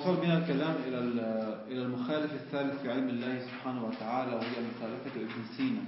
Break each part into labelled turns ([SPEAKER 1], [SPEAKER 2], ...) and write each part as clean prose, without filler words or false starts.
[SPEAKER 1] وصل بنا الكلام إلى المخالف الثالث في علم الله سبحانه وتعالى، وهي مخالفة ابن سينا.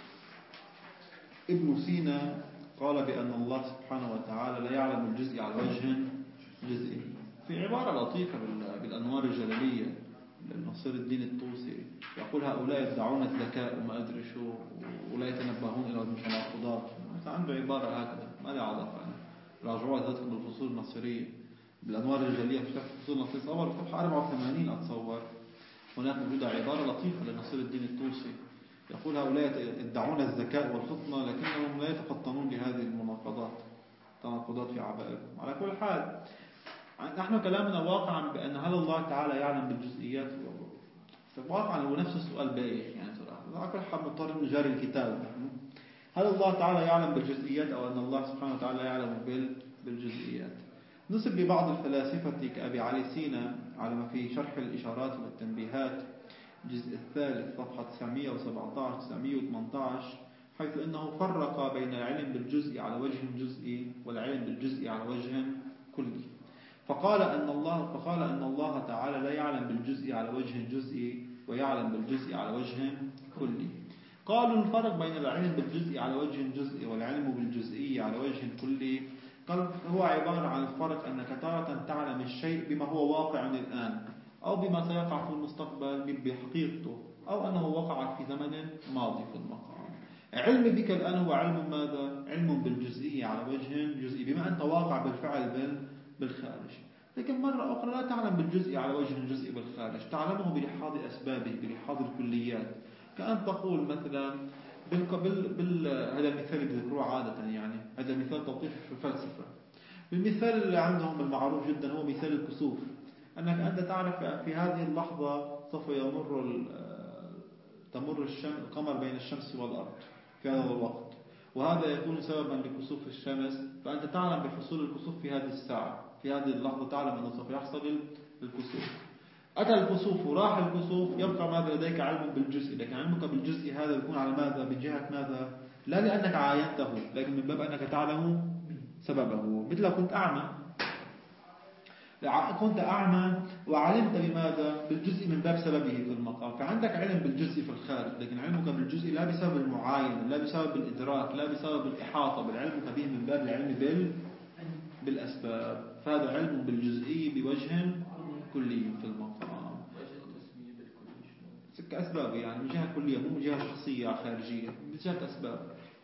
[SPEAKER 1] ابن سينا قال بأن الله سبحانه وتعالى لا يعلم الجزء على وجه جزئي، في عبارة لطيفة بالأنوار الجلالية لنصير الدين الطوسي، يقول هؤلاء يدعون الذكاء وما أدري شو ولا يتنبهون إلى المتناقضات. عنده عبارة هكذا ما لها علاقة، راجعوها ذاتكم بالفصول النصيرية بالأنوار الجلالية في الفصول النصيرية أول صفحة 84 أتصور. هناك موجودة عبارة لطيفة لنصير الدين الطوسي يقول هؤلاء يدعون الذكاء والفطنة لكنهم لا يتفطنون بهذه المناقضات، تناقضات في عبائرهم. على كل حال نحن كلامنا واقعا بأن هل الله تعالى يعلم بالجزئيات؟ واقعا هو نفس السؤال بايخ يعني صراحة. على كل حال مضطر نجاري الكتاب. هل الله تعالى يعلم بالجزئيات أو أن الله سبحانه وتعالى يعلم بالجزئيات؟ نسب لبعض الفلاسفة كأبي علي سينا على ما في شرح الإشارات والتنبيهات الجزء الثالث صفحة 917-918 حيث أنه فرق بين العلم بالجزء على وجه جزئي والعلم بالجزء على وجه كلي، فقال أن الله تعالى لا يعلم بالجزء على وجه جزئي ويعلم بالجزء على وجه كلي. قالوا الفرق بين العلم بالجزء على وجه جزئي والعلم بالجزئي على وجه كلي قال هو عبارة عن الفرق أنك تارة تعلم الشيء بما هو واقع الآن أو بما سيقع في المستقبل بحقيقته أو أنه وقع في زمن ماضي في المقام. علم بك الآن هو علم ماذا؟ علم بالجزئي على وجه جزئي بما أنت واقع بالفعل بالخارج. لكن مرة أخرى لا تعلم بالجزء على وجه جزئي بالخارج، تعلمه بلحاظ أسبابه بلحاظ الكليات. كأن تقول مثلا هذا المثال اللي بذكروه عادة يعني هذا مثال توضيح في الفلسفة. المثال اللي عندهم المعروف جدا هو مثال الكسوف، أنك أنت تعرف في هذه اللحظة سوف تمر القمر بين الشمس والأرض في هذا الوقت، وهذا يكون سببا لكسوف الشمس، فأنت تعلم بحصول الكسوف في هذه الساعة في هذه اللحظة، تعلم أنه سوف يحصل الكسوف. أتى الكسوف وراح الكسوف، يبقى ماذا لديك؟ علم بالجزء، لكن علمك بالجزء هذا يكون على ماذا؟ بجهة ماذا؟ لا لأنك عاينته، لكن من باب أنك تعلم سببه. مثل كنت أعمى وعلمت بماذا؟ بالجزء من باب سببه في المقام، فعندك علم بالجزء في الخارج، لكن علمك بالجزء لا بسبب المعاينة لا بسبب الإدراك لا بسبب الإحاطة، بل علمك به من باب العلم بالأسباب. فهذا علم بالجزئي بوجه كلي في المقام كأسباب يعني من جهة كلية مو من جهة شخصية خارجية، من جهة أسباب.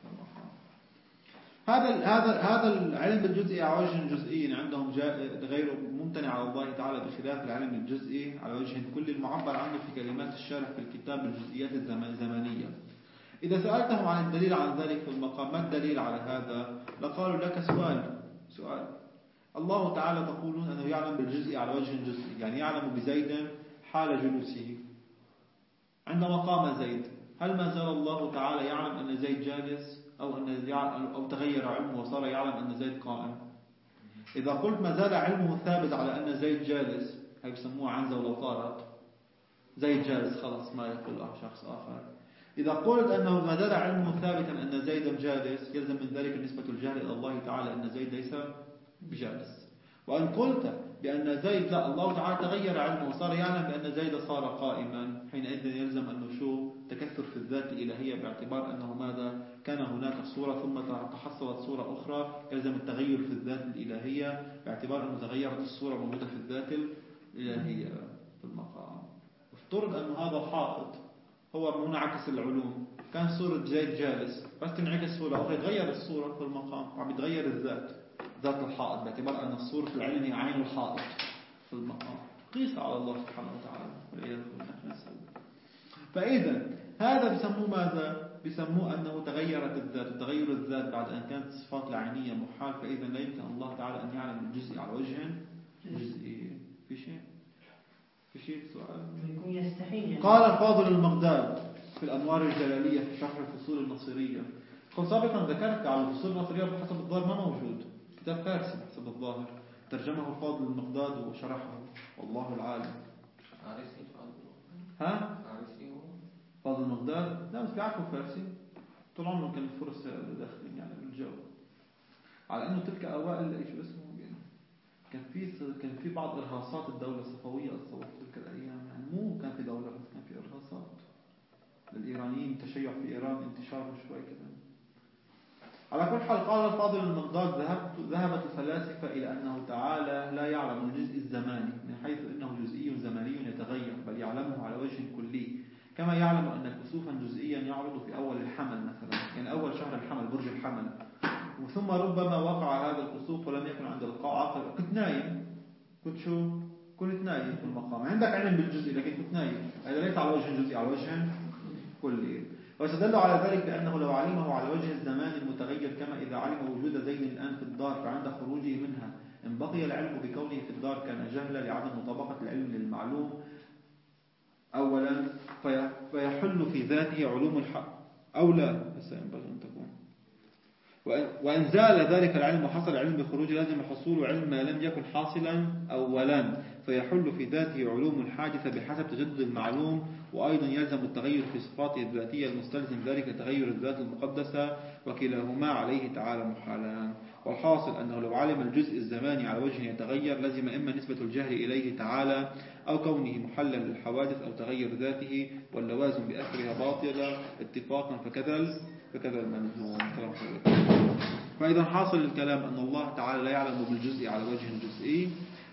[SPEAKER 1] هذا العلم بالجزئي على وجه جزئي عندهم غير ممتنع على الله تعالى، بخلاف العلم الجزئي على وجه كلي المعبر عنه في كلمات الشارح في الكتاب بالجزئيات الزمنية. إذا سألتهم عن الدليل عن ذلك في المقام ما الدليل على هذا؟ لقالوا لك سؤال الله تعالى تقولون أنه يعلم بالجزء على وجه جزئي، يعني يعلم بزيد حال جلوسه. عندما قام زيد هل ما زال الله تعالى يعلم أن زيد جالس أو تغير علمه وصار يعلم أن زيد قائم؟ إذا قلت ما زال علمه ثابت على أن زيد جالس، هي بسموها عنزة ولو طارت، زيد جالس خلاص ما يقول شخص آخر. إذا قلت أنه ما زال علمه ثابتا أن زيدا جالس، يلزم من ذلك نسبة الجهل إلى الله تعالى أن زيد ليس بجالس. وأن قلت بأن زيد لا، الله تعالى تغير علمه وصار يعلم بأن زيد صار قائما، حينئذ يلزم أنه تكثر في الذات الإلهية، باعتبار أنه ماذا؟ كان هناك صورة ثم تحصلت صورة أخرى، يلزم التغير في الذات الإلهية باعتبار أنه تغيرت الصورة موجودة في الذات الإلهية في المقام. افترض أن هذا حائط هو منعكس العلوم، كان صورة زيد جالس بس تنعكس صورة أخرى، يتغير الصورة في المقام، عم يتغير ذات الحائط باعتبار أن الصورة في العلم هي عين الحائط في المقام. قيس على الله سبحانه وتعالى والعياذ بالله. فإذا هذا بسموه ماذا؟ بسموه أنه تغيرت الذات، وتغير الذات بعد أن كانت الصفات العينية محال، فإذا لا يمكن الله تعالى أن يعلم الجزء على وجه جزئي. في شيء سؤال؟ قال الفاضل المغداد في الأنوار الجلالية في شرح الفصول النصيرية. قل سابقا ذكرت على الفصول النصيرية بحسب الظاهر ما موجود، كتاب فارسي بحسب الظاهر، ترجمه الفاضل المغداد وشرحه والله العالم. فاضل المغداد لا بس بيعرفوا فارسي، طول عمره كان الفرس داخلين يعني بالجو، على انه تلك اوائل ايش اسمه كان في بعض إرهاصات الدولة الصفوية أصلا في تلك الأيام، يعني مو كان في دولة بس كان في إرهاصات للإيرانيين، تشيع في إيران انتشاره شوي كذا. على كل حال قال الفاضل المقداد ذهبت الفلاسفة إلى أنه تعالى لا يعلم الجزء الزماني من حيث أنه جزئي زمني يتغير، بل يعلمه على وجه كلي، كما يعلم أن كسوفا جزئيا يعرض في أول الحمل مثلا، يعني أول شهر الحمل برج الحمل، وثم ربما وقع هذا الكسوف ولم يكن عند القاعة، كنت نايم، كنت نايم في المقام، عندك علم بالجزء لكن كنت نايم، هذا ليس على وجه جزئي، على وجه كلي. ويستدل على ذلك بأنه لو علمه على وجه الزمان المتغير، كما إذا علم وجود زيد الآن في الدار فعند خروجه منها إن بقي العلم بكونه في الدار كان جهلا لعدم مطابقة العلم للمعلوم أولا، فيحل في ذاته علوم الحق أو لا، بس ينبغي أن تكون. وإن زال ذلك العلم وحصل علم بخروج لازم حصول علم ما لم يكن حاصلا أولا، فيحل في ذاته علوم الحادثة بحسب تجدد المعلوم. وأيضا يلزم التغير في صفاته الذاتية المستلزم ذلك تغير الذات المقدسة، وكلاهما عليه تعالى محالان. والحاصل أنه لو علم الجزء الزماني على وجه يتغير لازم إما نسبة الجهل إليه تعالى أو كونه محلا للحوادث أو تغير ذاته، واللوازم بأثرها باطلة اتفاقا، فكذا الملزوم. فإذا حاصل الكلام أن الله تعالى لا يعلم بالجزء على وجه جزئي،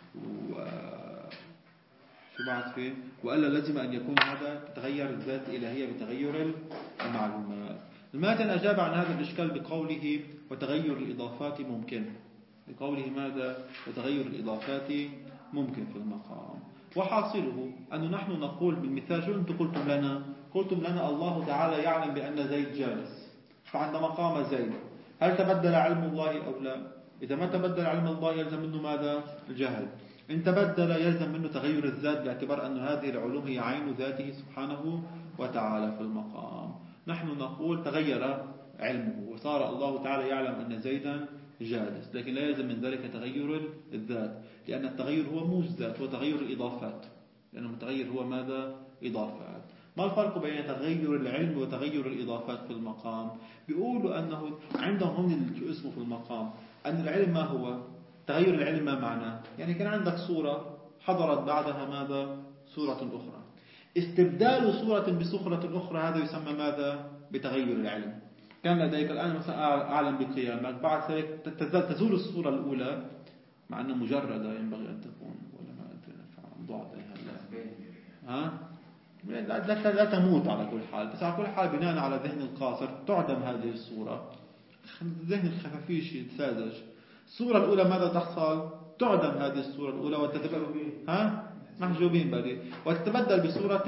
[SPEAKER 1] شو بعد فيه؟ وألا لازم أن يكون هذا تغير الذات الإلهية بتغير المعلومات. الماتن أجاب عن هذا الإشكال بقوله وتغير الإضافات ممكن، بقوله ماذا؟ وتغير الإضافات ممكن في المقام. وحاصله أن نحن نقول بالمثال، شو أنتم قلتم لنا الله تعالى يعلم بأن زيد جالس، فعندما قام زيد هل تبدل علم الله أو لا؟ إذا ما تبدل علم الله يلزم منه ماذا؟ الجهل. إن تبدل يلزم منه تغير الذات، باعتبار أن هذه العلوم هي عين ذاته سبحانه وتعالى في المقام. نحن نقول تغير علمه وصار الله تعالى يعلم أن زيدا جالس، لكن لا يلزم من ذلك تغير الذات، لأن التغير هو مو ذات، هو تغير الإضافات، لأن المتغير هو ماذا؟ إضافات. ما الفرق بين تغير العلم وتغير الإضافات في المقام؟ بيقولوا أنه عندهم هم اسمه في المقام أن العلم ما هو؟ تغير العلم ما معناه؟ يعني كان عندك صورة حضرت بعدها ماذا؟ صورة أخرى. استبدال صورة بصورة أخرى هذا يسمى ماذا؟ بتغير العلم. كان لديك الآن مثلا أعلم بقيامك، بعد ذلك تزول الصورة الأولى مع أنها مجردة ينبغي أن تكون، ولا ما أدري ضعت ها؟ لا تموت على كل حال، بس على كل حال بناء على ذهن القاصر تعدم هذه الصورة، ذهن الخفافيش يتساذج. الصورة الأولى ماذا تحصل؟ تعدم هذه الصورة الأولى محجوبين بلي، وتتبدل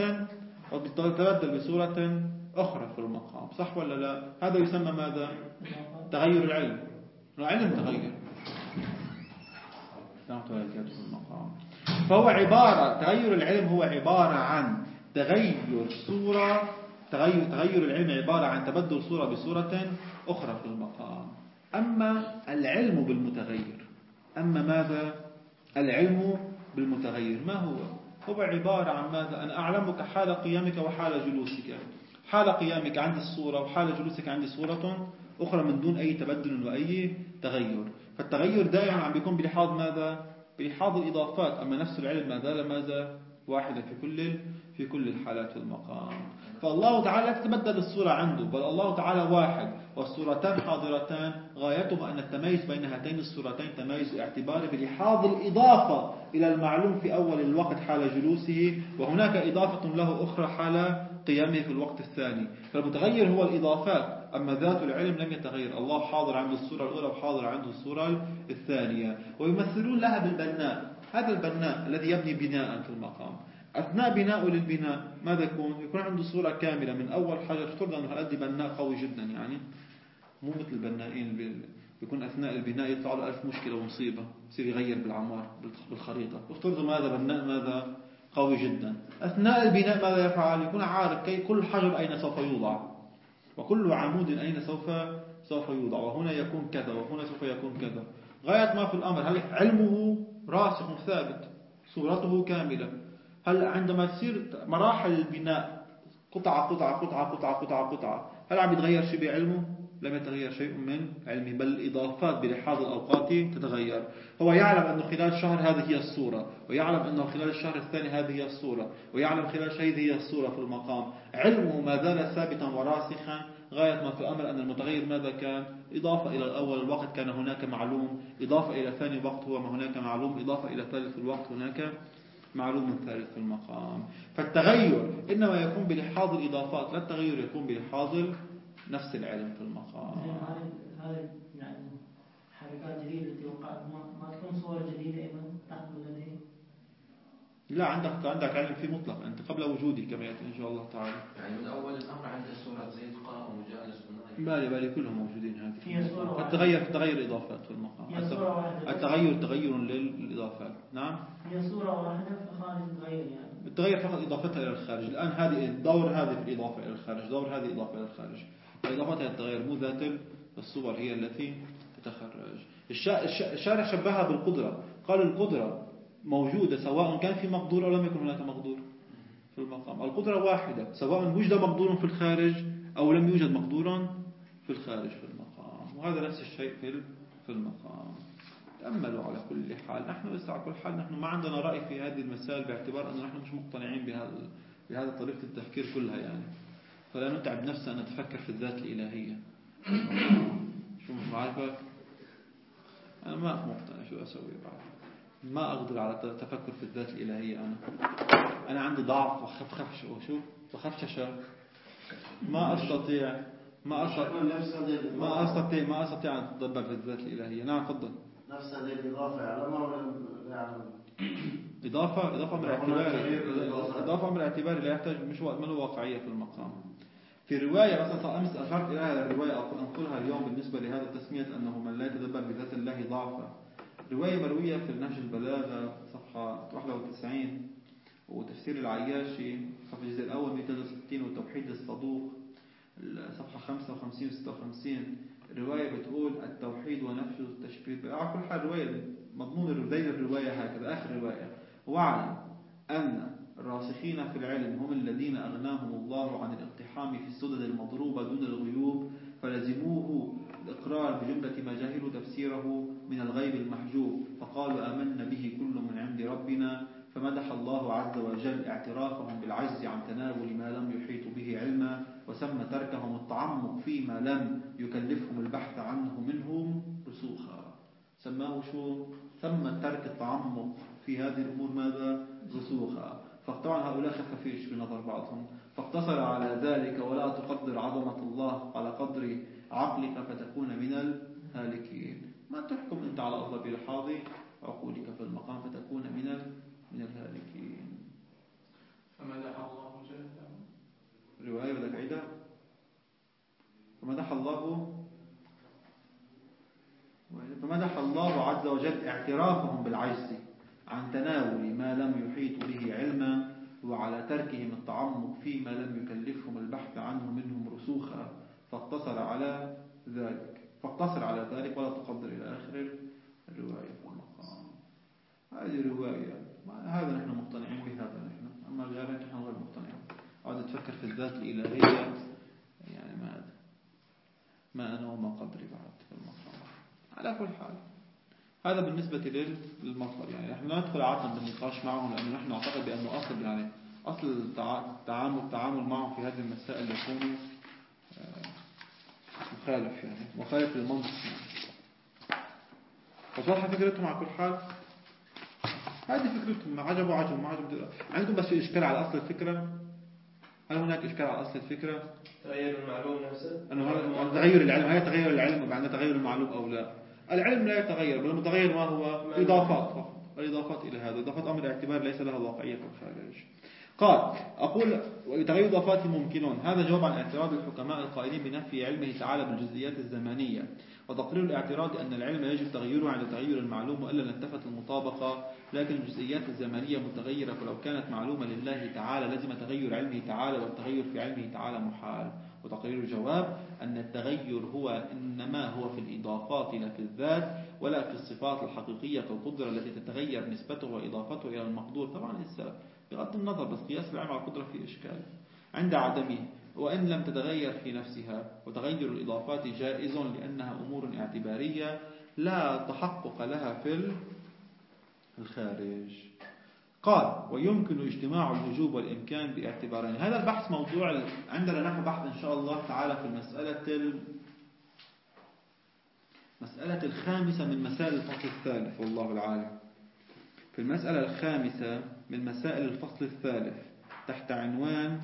[SPEAKER 1] بصورة أخرى في المقام، صح ولا لا؟ هذا يسمى ماذا؟ تغير العلم. العلم تغير في المقام. فهو تغير العلم هو عبارة عن تغير صورة، تغير العلم عبارة عن تبدل صورة بصورة أخرى في المقام. أما العلم بالمتغير، أما ماذا؟ العلم بالمتغير ما هو؟ هو عبارة عن ماذا؟ أن أعلمك حال قيامك وحال جلوسك. حال قيامك عندي الصورة، وحال جلوسك عندي صورة أخرى من دون أي تبدل وأي تغير. فالتغير دائما عم بيكون بلحاظ ماذا؟ بلحاظ الإضافات. أما نفس العلم ما زال ماذا؟ واحدة في كل الحالات في المقام. فالله تعالى لا تتبدل الصورة عنده، بل الله تعالى واحد والصورتان حاضرتان، غايتهما أن التميز بين هاتين الصورتين تميز اعتباري بلحاظ الإضافة إلى المعلوم في أول الوقت حال جلوسه، وهناك إضافة له أخرى حال قيامه في الوقت الثاني. فالمتغير هو الإضافات، أما ذات العلم لم يتغير. الله حاضر عنده الصورة الأولى وحاضر عنده الصورة الثانية. ويمثلون لها بالبناء. هذا البناء الذي يبني بناء في المقام، أثناء بناء للبناء ماذا يكون عنده صورة كاملة من أول حجر. افترض أنه هؤلاء بناء قوي جدا، يعني مو مثل البنائين بيكون أثناء البناء يطلع له 1000 مشكلة ومصيبة، يصير يغير بالعمار بالخريطة. افترض ماذا بناء ماذا قوي جدا، أثناء البناء ماذا يفعل؟ يكون عارف كل حجر أين سوف يوضع، وكل عمود أين سوف يوضع، وهنا يكون كذا وهنا سوف يكون كذا. غاية ما في الأمر هل علمه راسخ ثابت، صورته كاملة. هل عندما تصير مراحل البناء قطعة قطعة قطعة قطعة قطعة قطعة. هل عم يتغير شيء بعلمه؟ لم يتغير شيء من علمه، بل الإضافات بلحاظ الأوقات تتغير. هو يعلم أنه خلال شهر هذه هي الصورة، ويعلم أنه خلال الشهر الثاني هذه هي الصورة، ويعلم خلال شهر هذه هي الصورة في المقام. علمه ما زال ثابتا وراسخا، غاية ما في الأمر أن المتغير ماذا كان؟ إضافة إلى الأول الوقت كان هناك معلوم، إضافة إلى ثاني وقت هو ما هناك معلوم، إضافة إلى ثالث الوقت هناك معلوم ثالث في المقام. فالتغير إنما يكون بلحاظ الإضافات، لا التغير يكون بلحاظ نفس العلم في المقام.
[SPEAKER 2] هذه يعني حركات جديدة التي وقعت ما تكون صور جديدة أيضا تحدث لديه؟
[SPEAKER 1] لا، عندك علم في مطلق أنت قبل وجودي كما يأتي إن شاء الله تعالى.
[SPEAKER 3] يعني من أول الأمر عند الصورة زيد قائم وجالس
[SPEAKER 1] بالي كلهم موجودين هذه. التغير إضافات في المقام. التغير للإضافات. نعم.
[SPEAKER 2] هي صورة واحدة في خارج التغير يعني.
[SPEAKER 1] التغير فقط إضافتها إلى الخارج. الآن هذه الدور هذه في الإضافة إلى الخارج، دور هذه إضافة إلى الخارج. فإضافتها التغير مو ذات الصور هي التي تتخرج. الشارع شبهها بالقدرة، قال القدرة موجودة سواء كان في مقدور أو لم يكن هناك مقدور في المقام. القدرة واحدة سواء وجد مقدور في الخارج أو لم يوجد مقدور في الخارج في المقام. وهذا نفس الشيء في المقام. تأملوا على كل حال. نحن لسه على كل حال نحن ما عندنا رأي في هذه المسائل، باعتبار أن نحن مش مقتنعين بهذا طريقة التفكير كلها يعني. فلا نتعب نفسنا أن نتفكر في الذات الإلهية. شو مش معرفك؟ أنا ما مقتنع، شو أسوي بعد؟ ما أقدر على التفكر في الذات الإلهية. أنا عندي ضعف وخفشة. ما أستطيع أن أتدبر في الذات الإلهية. نعم تفضل.
[SPEAKER 4] نفس هذه الإضافة يعلمها ولا يعلم؟
[SPEAKER 1] إضافة من الاعتبار لا يحتاج مش من الواقعية في المقام. في رواية مثلا أمس أشرت إلى هذه الرواية أنقلها اليوم بالنسبة لهذا التسمية أنه من لا يتدبر بذات الله ضعفا. رواية مروية في النهج البلاغة صفحة 91، وتفسير العياشي صفحة الجزء الأول 260، وتوحيد الصدوق صفحة 55 و 56. الرواية بتقول التوحيد ونفي التشبيه. على كل حال رواية مضمون ذيل الرواية هكذا. آخر رواية: واعلم أن الراسخين في العلم هم الذين أغناهم الله عن الاقتحام في السدد المضروبة دون الغيوب، فلزموه الإقرار بجملة ما جهلوا تفسيره من الغيب المحجوب، فقالوا آمنا به كل من عند ربنا. فمدح الله عز وجل اعترافهم بالعجز عن تناول ما لم يحيطوا به علما، وسمى تركهم التعمق فيما لم يكلفهم البحث عنه منهم رسوخا. سماه شو؟ سمى ترك التعمق في هذه الأمور ماذا؟ رسوخا. فطبعا هؤلاء خفافيش بنظر بعضهم، فاقتصر على ذلك: ولا تقدر عظمة الله على قدر عقلك فتكون من الهالكين. ما تحكم أنت على الله بلحاظ عقولك في المقام فتكون من الهالكين.
[SPEAKER 3] فمدح الله جل
[SPEAKER 1] رواية بدك عيدها. فمدح الله عز وجل اعترافهم بالعجز عن تناول ما لم يحيطوا به علما، وعلى تركهم التعمق فيما لم يكلفهم البحث عنه منهم رسوخا، فاقتصر على ذلك ولا تقدر إلى آخر الرواية في المقام. هذه رواية هذا نحن مقتنعين بهذا نحن، أما غيرنا نحن غير مقتنعين. أقعد أتفكر في الذات الإلهية يعني ما أنا وما قدري بعد في المقام. على كل حال هذا بالنسبة للمطلب. يعني نحن لا ندخل عادة بالنقاش معهم، لأنه نحن نعتقد بأنه أصل التعامل معهم في هذه المسائل يكون مخالف للمنطق. وصراحة فكرتهم على كل حال هذه فكرتهم، عجب ما عجب. عندكم بس إشكال على أصل الفكرة؟ هل هناك إشكال على أصل الفكرة؟
[SPEAKER 3] تغير المعلوم نفسه؟
[SPEAKER 1] أنه تغير العلم، هل تغير العلم وبعدين تغير المعلوم أو لا؟ العلم لا يتغير، بل المتغير ما هو؟ إضافات فقط. الإضافات إلى هذا إضافات أمر الاعتبار ليس لها واقعية في الخارج. قال أقول وتغير إضافات ممكنون. هذا جواب عن اعتراض الحكماء القائلين بنفي علمه تعالى بالجزئيات الزمانية، وتقرير الاعتراض أن العلم يجب تغيره عند تغير المعلوم، وإلا لانتفت المطابقة. لكن الجزئيات الزمانية متغيرة، فلو كانت معلومة لله تعالى لازم تغير علمه تعالى، والتغير في علمه تعالى محال. وتقرير الجواب أن التغير إنما هو في الإضافات لا في الذات، ولا في الصفات الحقيقية كالقدرة التي تتغير نسبته وإضافته إلى المقدور. طبعا لسه بغض النظر، بس قياس العلم على القدرة في إشكال. عند عدمه، وإن لم تتغير في نفسها، وتغير الإضافات جائز لأنها أمور اعتبارية لا تحقق لها في الخارج. قال ويمكن اجتماع الوجوب والإمكان باعتبارين. هذا البحث موضوع عندنا نحن بحث إن شاء الله تعالى في المسألة الخامسة من مسائل الفصل الثالث، والله العالم. في المسألة الخامسة من مسائل الفصل الثالث تحت عنوان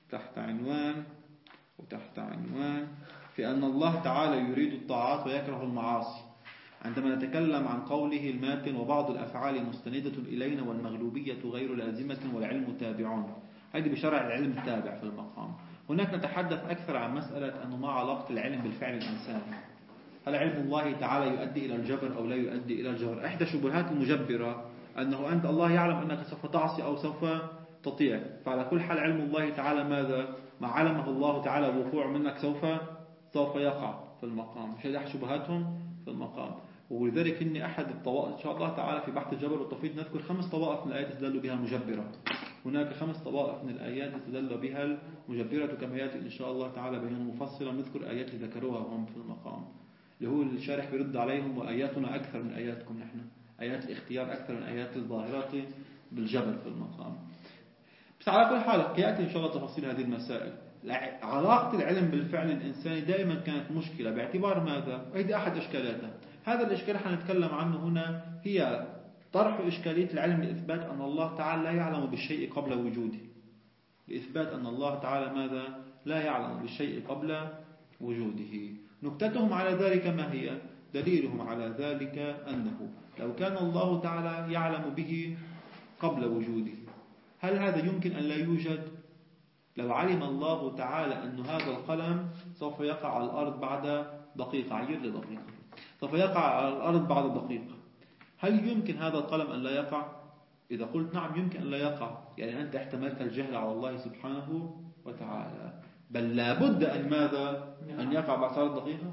[SPEAKER 1] في أن الله تعالى يريد الطاعات ويكره المعاصي، عندما نتكلم عن قوله الماتن وبعض الأفعال مستندة إلينا والمغلوبية غير لازمة والعلم تابعون. هذه بشرع العلم تابع في المقام. هناك نتحدث أكثر عن مسألة أنه ما علاقة العلم بالفعل الإنساني. هل علم الله تعالى يؤدي إلى الجبر أو لا يؤدي إلى الجبر؟ إحدى شبهات المجبرة أنه أنت الله يعلم أنك سوف تعصي أو سوف تطيع، فعلى كل حال علم الله تعالى ماذا؟ ما علمه الله تعالى وقوع منك سوف يقع في المقام. مش هذه شبهاتهم في المقام. ولذلك إن أحد الطوائف إن شاء الله تعالى في بحث الجبر والتوحيد نذكر 5 طوائف من الآيات تدل بها المجبرة. هناك 5 طوائف من الآيات تدل بها المجبرة كما يأتي إن شاء الله تعالى بيان مفصلا. نذكر آيات ذكروها هم في المقام، اللي هو الشارح بيرد عليهم وآياتنا أكثر من آياتكم نحن، آيات الاختيار أكثر من آيات الظاهرات بالجبر في المقام. بس على كل حال يأتي إن شاء الله تفاصيل هذه المسائل. علاقة العلم بالفعل الإنساني دائما كانت مشكلة باعتبار ماذا؟ وهذه أحد إشكالاتها. هذا الإشكال حنتكلم عنه هنا هي طرح إشكالية العلم لإثبات أن الله تعالى لا يعلم بالشيء قبل وجوده. لإثبات أن الله تعالى ماذا؟ لا يعلم بالشيء قبل وجوده. نكتتهم على ذلك ما هي؟ دليلهم على ذلك أنه لو كان الله تعالى يعلم به قبل وجوده، هل هذا يمكن أن لا يوجد؟ لو علم الله تعالى أن هذا القلم سوف يقع على الأرض بعد دقيقة، عير لدقيقة، سوف يقع على الأرض بعد دقيقة، هل يمكن هذا القلم أن لا يقع؟ إذا قلت نعم يمكن أن لا يقع، يعني أنت احتملت الجهل على الله سبحانه وتعالى. بل لابد أن ماذا؟ أن يقع بعد 3 دقيقة،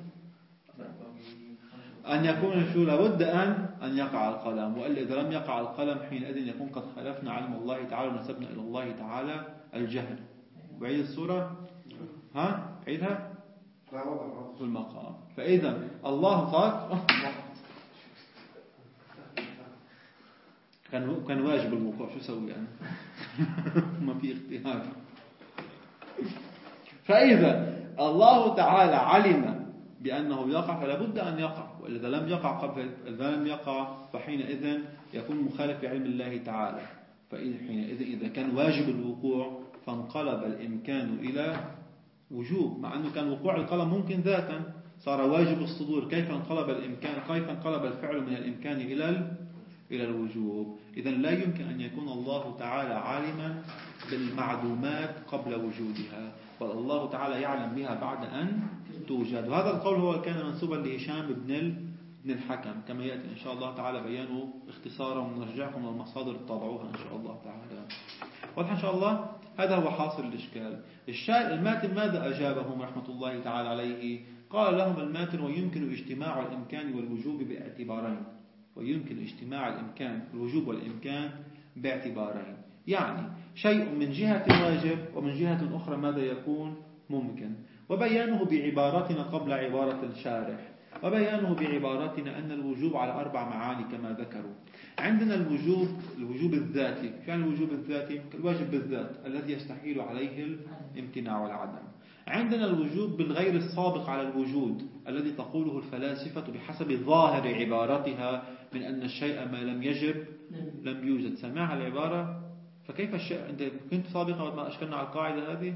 [SPEAKER 1] أن يكون شو لابد أن يقع القلم. وإلا إذا لم يقع القلم حينئذ يكون قد خالفنا علم الله تعالى ونسبنا إلى الله تعالى الجهل. بعيد الصورة عيدها في المقام. فإذا الله صار كان واجب الوقوع، شو سوي أنا؟ ما في اختيار. فإذا الله تعالى علم بأنه يقع فلا بد أن يقع، وإذا لم يقع فحينئذ يكون مخالف لعلم الله تعالى. فحينئذ إذا كان واجب الوقوع فانقلب الإمكان إلى وجوب، مع أنه كان وقوع القلم ممكن ذاتا، صار واجب الصدور. كيف انقلب الفعل من الإمكان إلى الوجوب؟ إذا لا يمكن أن يكون الله تعالى عالما بالمعدومات قبل وجودها، بل الله تعالى يعلم بها بعد أن توجد. وهذا القول هو كان منسوبا لهشام بن الحكم، كما يأتي إن شاء الله تعالى بيانه اختصارا، ونرجعكم للمصادر تطبعوها إن شاء الله تعالى. واضح إن شاء الله. هذا هو حاصل الإشكال. الماتن ماذا أجابهم رحمة الله تعالى عليه؟ قال لهم الماتن ويمكن اجتماع الإمكان والوجوب باعتبارين. ويمكن اجتماع الإمكان الوجوب والإمكان باعتبارين، يعني شيء من جهة واجب ومن جهة أخرى ماذا يكون ممكن. وبيانه بعبارتنا قبل عبارة الشارح، وبيانه بعبارتنا أن الوجوب على 4 معاني كما ذكروا. عندنا الوجوب الذاتي. يعني الوجوب الذاتي الواجب بالذات الذي يستحيل عليه الامتناع والعدم. عندنا الوجوب بالغير السابق على الوجود الذي تقوله الفلاسفة بحسب ظاهر عبارتها من أن الشيء ما لم يجب لم يوجد. سمعها العبارة؟ فكيف الشيء؟ أنت كنت سابقا ما أشكلنا على القاعدة هذه.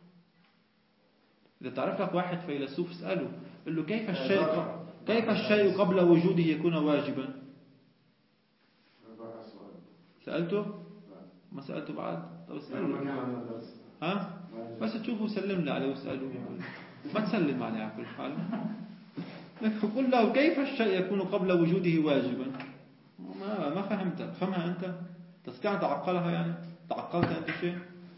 [SPEAKER 1] إذا تعرف لك واحد فيلسوف اسأله، قل له كيف الشيء قبل وجوده يكون واجبا؟ سألته؟ ما سألته بعد؟ طب اسأله. بس تشوفه سلم له عليه واسأله، ما تسلم عليه على كل حال. قل له كيف الشيء يكون قبل وجوده واجبا؟ ما فهمت. فهمها أنت؟ تستطيع تعقلها؟ يعني تعقلت أنت شيء؟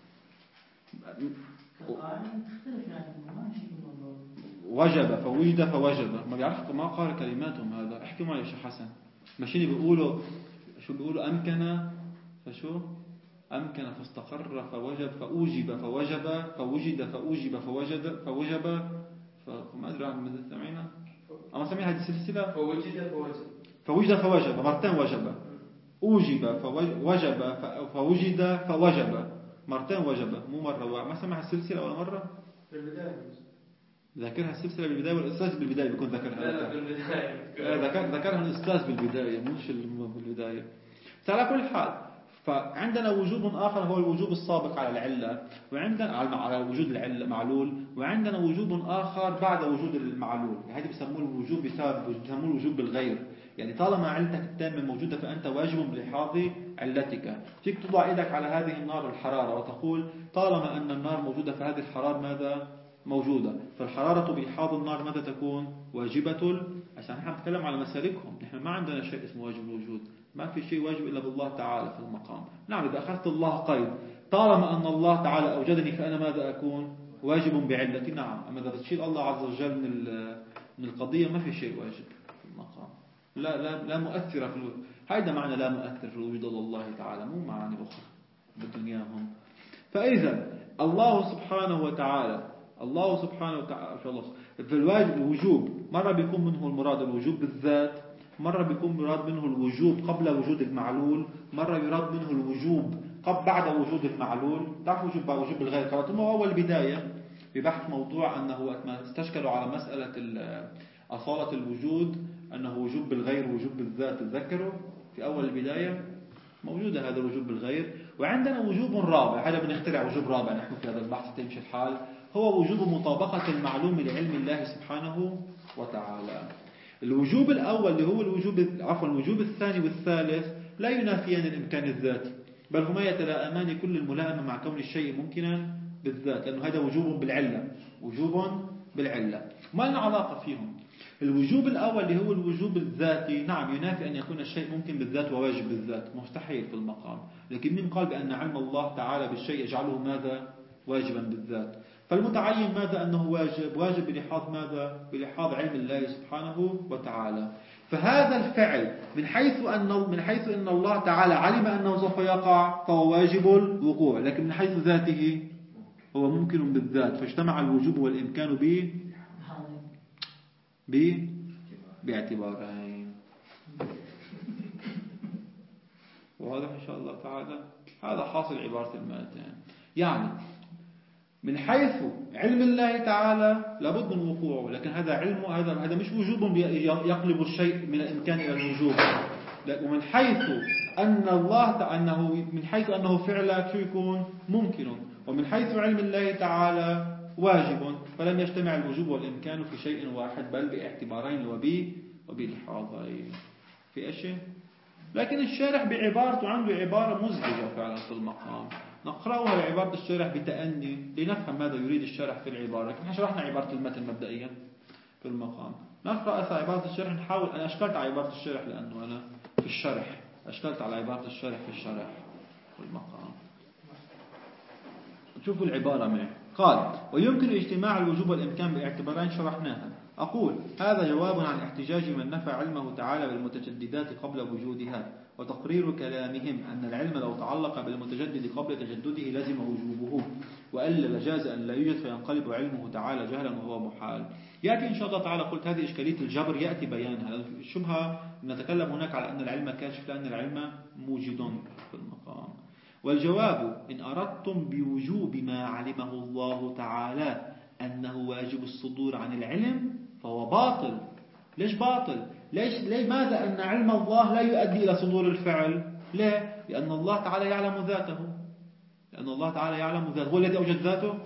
[SPEAKER 1] وجب فوجد فوجب. ما بيعرف ما قال كلماتهم هذا. احكي معي يا شيخ حسن. ماشيين بيقولوا أمكن فشو أمكن فاستقر فوجب فأوجب فوجب فوجد فأوجب فوجب فما أدري عن ماذا سمعنا أما سمعنا هذه السلسلة فوجد فوجب مرتين وجب أوجب فوجب فوجد فوجب مرتين وجب مو مرة. ما سمع السلسلة ولا مرة
[SPEAKER 3] في البداية
[SPEAKER 1] ذاكرها السلسلة بالبداية والأستاذ بالبداية بيكون ذكرها.
[SPEAKER 3] لا بالبداية
[SPEAKER 1] ذكرها الأستاذ بالبداية مش بالبداية. على كل حال فعندنا وجوب آخر هو الوجوب السابق على العلة وعندنا على وجود العلة معلول وعندنا وجوب آخر بعد وجود المعلول. هذا بيسموه الوجوب بيسموه الوجوب بالغير. يعني طالما علتك التامة موجودة فأنت واجب بلحاظ علتك. فيك تضع يدك على هذه النار الحرارة وتقول طالما أن النار موجودة فهذه الحرارة ماذا موجودة. فالحرارة بلحاظ النار ماذا تكون واجبة. عشان نحن نتكلم على مسالكهم نحن ما عندنا شيء اسمه واجب الوجود. ما في شيء واجب إلا بالله تعالى في المقام. نعم إذا أخذت الله قيد طالما أن الله تعالى أوجدني فأنا ماذا أكون واجب بعلتي. نعم أما إذا تشيل الله عز وجل من القضية ما في شيء واجب في المقام. لا مؤثر في الوجود. هذا معنى لا مؤثر في الوجود الله تعالى مو معاني أخرى بالدنياهم. فإذا الله سبحانه وتعالى في الوجوب مرة بيكون منه المراد الوجوب بالذات مرة بيكون مراد منه الوجوب قبل وجود المعلول مرة يراد منه الوجوب بعد وجود المعلول. تعرف وجوب بالغير قرأتم أول بداية ببحث موضوع أنه استشكلوا على مسألة أصالة الوجود أنه وجوب بالغير ووجوب بالذات. تذكروا في أول البداية موجودة هذا الوجوب بالغير. وعندنا وجوب رابع هذا بنخترع وجوب رابع نحن في هذا البحث تمشي الحال هو وجوب مطابقة المعلوم لعلم الله سبحانه وتعالى. الوجوب الأول اللي هو الوجوب الثاني والثالث لا ينافيان الإمكان الذاتي بل هما يتلائمان كل الملائمة مع كون الشيء ممكنا بالذات لأنه هذا وجوب بالعلة ما لنا علاقة فيهم. الوجوب الأول اللي هو الوجوب الذاتي نعم ينافي أن يكون الشيء ممكن بالذات وواجب بالذات مستحيل في المقام. لكن من قال بأن علم الله تعالى بالشيء يجعله ماذا واجبا بالذات. فالمتعين ماذا أنه واجب بلحاظ ماذا بلحاظ علم الله سبحانه وتعالى. فهذا الفعل من حيث أن الله تعالى علم أنه سوف يقع فهو واجب الوقوع لكن من حيث ذاته هو ممكن بالذات. فاجتمع الوجوب والإمكان باعتبارين. وهذا إن شاء الله تعالى هذا حاصل عبارة المائتين. يعني من حيث علم الله تعالى لابد من وقوعه لكن هذا علم هذا مش وجوب يقلب الشيء من الإمكان إلى الوجوب. ومن حيث أن من حيث أنه فعلا شو يكون ممكن ومن حيث علم الله تعالى واجب فلم يجتمع الوجوب والإمكان في شيء واحد بل باعتبارين وبلحاظين في أشياء. لكن الشارح بعبارته عنده عبارة مزعجة فعلا في المقام. نقرأها لعبارة الشارح بتأني لنفهم ماذا يريد الشارح في العبارة. لكن شرحنا عبارة المتن مبدئيا في المقام. نقرأ عبارة الشارح نحاول. أنا أشكلت على عبارة الشارح لأنه أنا في الشرح أشكلت على عبارة الشارح في الشرح في المقام. شوفوا العبارة معي. قال ويمكن اجتماع الوجوب والإمكان باعتبارين شرحناها. أقول هذا جواب عن احتجاج من نفى علمه تعالى بالمتجددات قبل وجودها وتقرير كلامهم أن العلم لو تعلق بالمتجدد قبل تجدده لازم وجوبه وألا لجاز أن لا يوجد فينقلب علمه تعالى جهلا وهو محال. يأتي إن شاء الله تعالى قلت هذه إشكالية الجبر يأتي بيانها. الشبهة نتكلم هناك على أن العلم كاشف لأن العلم موجد في المقام. والجواب إن أردتم بوجوب ما علمه الله تعالى أنه واجب الصدور عن العلم فهو باطل. ليش باطل؟ ليش ماذا أن علم الله لا يؤدي إلى صدور الفعل؟ ليه؟ لأن الله تعالى يعلم ذاته. هو الذي أوجد ذاته.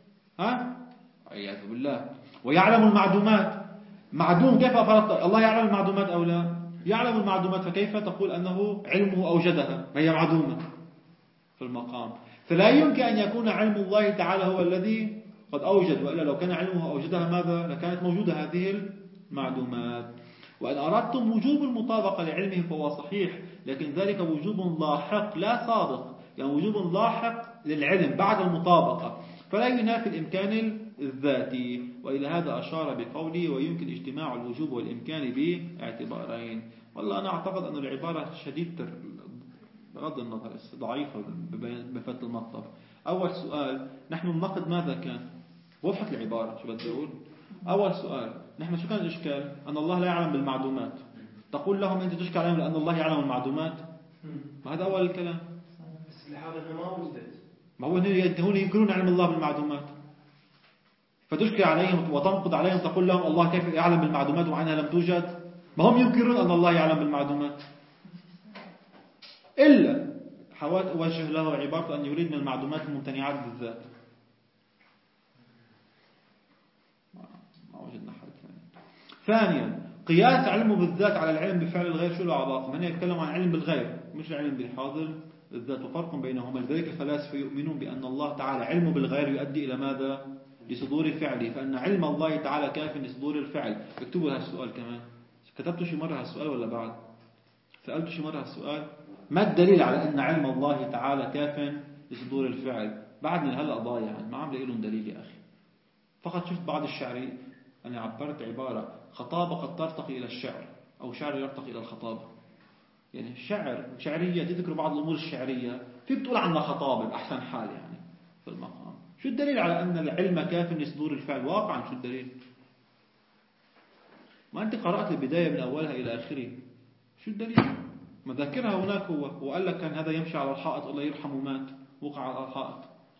[SPEAKER 1] عياذ بالله. ويعلم المعدومات. معدوم كيف أفرط الله يعلم المعدومات أو لا؟ يعلم المعدومات فكيف تقول أنه علمه أوجدها فهي معدومة في المقام. فلا يمكن أن يكون علم الله تعالى هو الذي قد أوجد وإلا لو كان علمه أوجدها ماذا لكانت موجودة هذه المعدومات. وإن أردتم وجوب المطابقة لعلمه فهو صحيح لكن ذلك وجوب لاحق لا سابق. يعني وجوب لاحق للعلم بعد المطابقة فلا ينافي الإمكان الذاتي. وإلى هذا أشار بقوله ويمكن اجتماع الوجوب والإمكان باعتبارين. والله أنا أعتقد أن العبارة شديدة بغض النظر ضعيفة بفت المطلب. أول سؤال، نحن النقد ماذا كان؟ وضحت العبارة شو بدي أقول. أول سؤال، نحن شو كان الإشكال؟ أن الله لا يعلم بالمعدومات. تقول لهم أنت تشكي عليهم لأن الله يعلم المعدومات. هذا أول الكلام.
[SPEAKER 3] بس لحالة ما وجدت.
[SPEAKER 1] ما هو هون ينكرون علم الله بالمعدومات، فتشكي عليهم وتنقض عليهم تقول لهم الله كيف يعلم بالمعدومات وعنها لم توجد. ما هم ينكرون أن الله يعلم بالمعدومات، إلا حاولت أوجه له عبارة أن يريد من المعدومات الممتنعات بالذات. ما وجدنا حل ثاني. ثانيا، قياس علمه بالذات على العلم بفعل الغير شو له علاقة؟ من يتكلم عن علم بالغير مش العلم بالحاضر بالذات، وفرق بينهما. لذلك الفلاسفة يؤمنون بأن الله تعالى علمه بالغير يؤدي إلى ماذا؟ لصدور فعله، فأن علم الله تعالى كاف لصدور الفعل. اكتبوا هذا السؤال كمان. كتبتوا شي مرة هذا السؤال ولا بعد؟ سألتوا شي مرة هذا السؤال؟ ما الدليل على أن علم الله تعالى كاف لصدور الفعل؟ بعدني هلأ ضايع، ما عم لاقي لهم دليل يا أخي. فقط شفت بعض الشعري أنا عبرت عبارة خطابة قد ترتقي إلى الشعر، أو شعر يرتقي إلى الخطابة. يعني الشعر شعرية تذكر بعض الأمور الشعرية فيك تقول عنها خطابة بأحسن حال يعني في المقام. شو الدليل على أن العلم كاف لصدور الفعل؟ واقعا شو الدليل؟ ما أنت قرأت البداية من أولها إلى آخره، شو الدليل؟ مذاكرها هناك هو وقال لك كان هذا يمشي على الحائط الله يرحمه مات وقع على الحائط.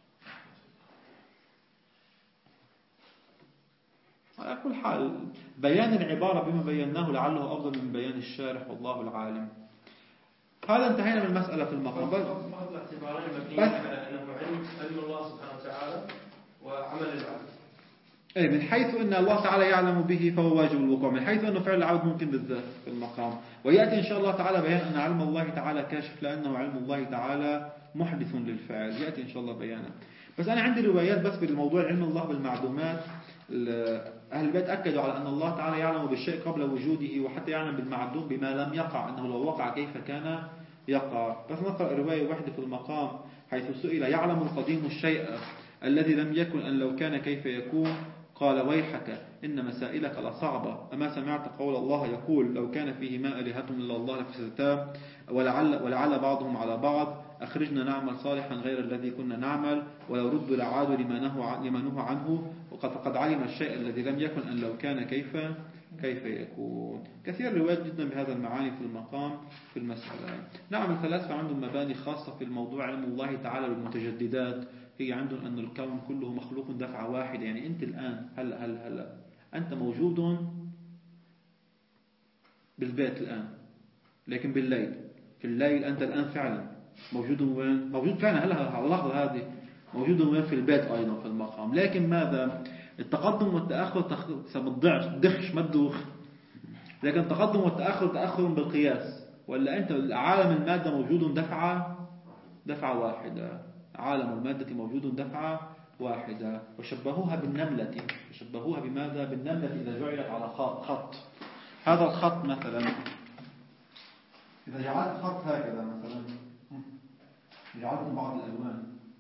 [SPEAKER 1] على كل حال بيان العبارة بما بيناه لعله أفضل من بيان الشارح والله العالم. هذا انتهينا من المسألة في المقام.
[SPEAKER 3] بعض الاعتبارين مبنيين على أنه علم الله سبحانه وتعالى وعمل العبد.
[SPEAKER 1] أي من حيث أن الله تعالى يعلم به فهو واجب الوقوع، من حيث أنه فعل العبد ممكن بالذات في المقام. ويأتي إن شاء الله تعالى بيان أن علم الله تعالى كاشف لأنه علم الله تعالى محدث للفعل، يأتي إن شاء الله بيانا. بس أنا عندي روايات بس بالموضوع علم الله بالمعدومات. أهل البيت أكدوا على أن الله تعالى يعلم بالشيء قبل وجوده، وحتى يعلم بالمعدوم بما لم يقع، أنه لو وقع كيف كان يقع. بس نقرأ رواية واحدة في المقام حيث سئل يعلم القديم الشيء الذي لم يكن أن لو كان كيف يكون؟ قال ويحك إن مسائلك لصعبة، أما سمعت قول الله يقول لو كان فيهما آلهة إلا الله لفسدتا ولعل بعضهم على بعض أخرجنا نعمل صالحا غير الذي كنا نعمل ولو ردوا لعادوا لما نهوا عنه وقد علم الشيء الذي لم يكن أن لو كان كيف يكون. كثير روايات جدا بهذا المعاني في المقام في المسألة. نعم الفلاسفة عندهم مباني خاصة في الموضوع علم الله تعالى بالمتجددات. هي عندهم أن الكون كله مخلوق دفعة واحدة. يعني أنت الآن هلا أنت موجود بالبيت الآن، لكن بالليل في الليل أنت الآن فعلا موجود وين؟ موجود فعلا هلا على اللحظة هذه موجود وين؟ في البيت أيضا في المقام. لكن ماذا؟ التقدم والتأخر بالضعف دخش ما تدوخ. لكن التقدم والتأخر تأخر بالقياس. ولا أنت عالم المادة موجود دفعة واحدة. عالم المادة موجود دفعة واحدة. وشبهوها بالنملة. شبهوها بماذا؟ بالنملة إذا جعلت على خط. هذا الخط مثلا إذا جعلت خط هكذا مثلا، جعلت بعض الألوان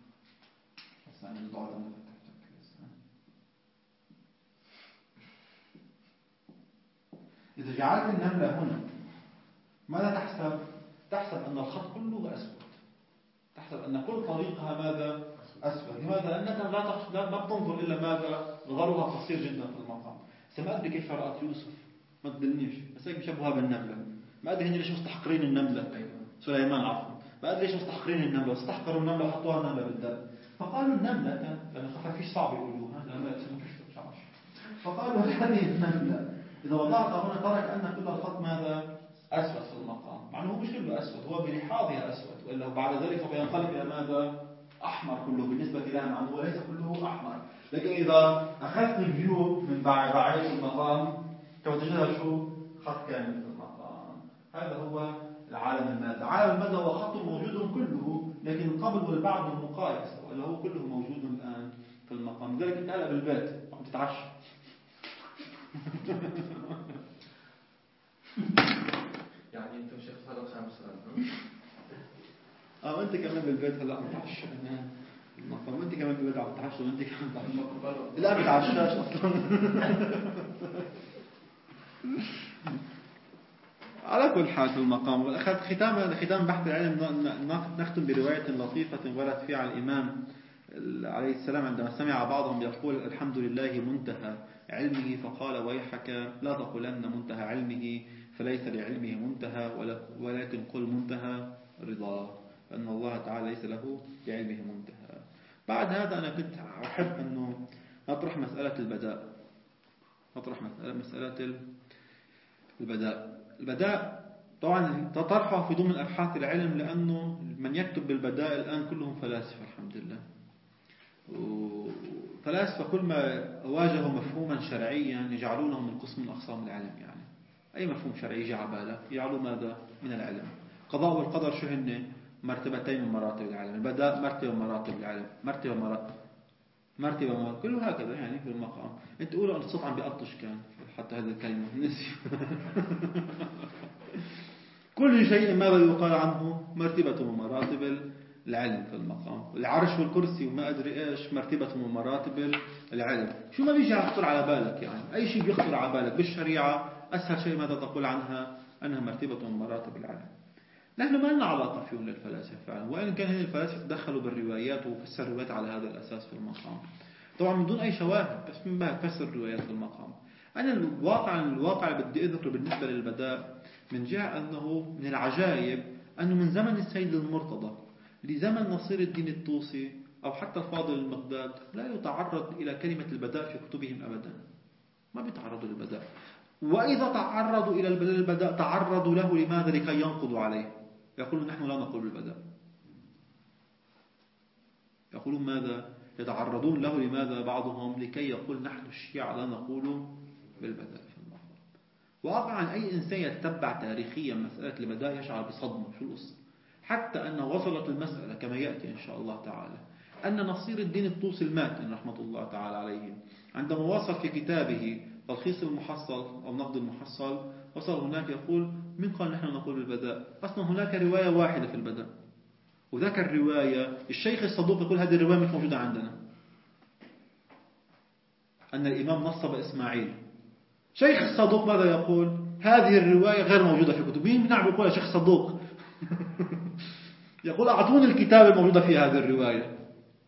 [SPEAKER 1] إذا جعلت النملة هنا ماذا تحسب؟ تحسب أن الخط كله أسود. تحسب أن كل طريقها ماذا؟ أسود. لماذا؟ لأنك لا تنظر إلا ماذا؟ نظرها قصير جدا في المقام. ما أدري كيف رأت يوسف، ما تدلنيش، بس هيك بشبهها بالنملة. ما أدري هن ليش مستحقرين النملة. سليمان عفوا. ما أدري ليش مستحقرين النملة، واستحقروا النملة وحطوها نملة بالدم. فقالوا النملة لأن خفافيش صعب يقولوها لأنه فيش. فقالوا هذه النملة إذا وضعتها هنا ترى كأن كل الخط ماذا؟ أسود في المقام. مع أنه مش كله أسود، هو بلحاظها أسود، وإلا بعد ذلك فينقلب إلى ماذا؟ أحمر كله بالنسبة لها، مع أنه ليس كله أحمر. لكن إذا أخذت الفيو من بعيد المقام توجدها شو؟ خط كامل في المقام. هذا هو العالم المادة. عالم المادة هو خط موجود كله، لكن القبل والبعد والمقايس وإلا هو كله موجود الآن في المقام. لذلك أنت هلا بالبيت عم تتعشى
[SPEAKER 3] يعني أنت شيخ صار 5
[SPEAKER 1] وأنت كمان بالبيت هلا عم تتعشى المقام. وأنت كمان بالبيت عم تتعشى وأنت كمان تعشى. لا بتعشاش أصلا. على كل حال في المقام، أخذ ختام بحث العلم نختم برواية لطيفة ورد فيها عن الإمام عليه السلام عندما سمع بعضهم يقول الحمد لله منتهى علمه فقال ويحك لا تقولن منتهى علمه فليس لعلمه منتهى ولكن قل منتهى رضاه، فإن الله تعالى ليس له لعلمه منتهى. بعد هذا أنا كنت أحب أنه أطرح مسألة البداء. البداء طبعا تطرحه في ضمن أبحاث العلم، لأنه من يكتب بالبداء الآن كلهم فلاسفة الحمد لله. فلاسفة كل ما واجهوا مفهوما شرعيا يجعلونه من قسم من أقسام العلم. يعني أي مفهوم شرعي يجي على بالك يجعلوا ماذا من العلم. قضاء والقدر شو هن؟ مرتبتين من مراتب العلم. البداء مرتبة من مراتب العلم، مرتبة كله هكذا يعني في المقام. انت تقولوا أن الصوت عم بيقطش كان حتى هذه الكلمة نسي. كل شيء ماذا يقال عنه مرتبة من مراتب العلم في المقام. العرش والكرسي وما أدري إيش مرتبة من مراتب العلم. شو ما بيجي يخطر على بالك يعني أي شيء بيخطر على بالك بالشريعة أسهل شيء ماذا تقول عنها أنها مرتبة من مراتب العلم. نحن ما لنا علاقة فيهم للفلاسفة فعلا، وإن كان هذه الفلاسفة تدخلوا بالروايات وفسر الروايات على هذا الأساس في المقام طبعا من دون أي شواهد، بس من بها فسر الروايات في المقام. أنا الواقع اللي بدي أذكره بالنسبة للبداء من جهة أنه من العجائب أنه من زمن السيد المرتضى لزمن نصير الدين الطوسي أو حتى الفاضل المقداد لا يتعرض إلى كلمة البداء في كتبهم أبدا، ما بيتعرضوا للبداء. وإذا تعرضوا إلى البداء تعرضوا له لماذا؟ لكي ينقضوا عليه. يقولون نحن لا نقول بالبداء. يقولون ماذا؟ يتعرضون له لماذا؟ بعضهم لكي يقول نحن الشيعة لا نقول بالبداء في المقام. واقعا أي إنسان يتبع تاريخيا مسألة البداء يشعر بصدمة. شو القصة؟ حتى أن وصلت المسألة كما يأتي إن شاء الله تعالى أن نصير الدين الطوسي الماتن رحمة الله تعالى عليه عندما وصل في كتابه تلخيص المحصل أو نقد المحصل وصل هناك يقول من قال نحن نقول بالبداء؟ أصلا هناك رواية واحدة في البداء، وذاك الرواية الشيخ الصدوق يقول هذه الرواية مش موجودة عندنا، أن الإمام نصب إسماعيل. شيخ الصدوق ماذا يقول؟ هذه الرواية غير موجودة في كتب. مين بنعم يقول يا شيخ الصدوق؟ يقول أعطوني الكتاب الموجودة في هذه الرواية.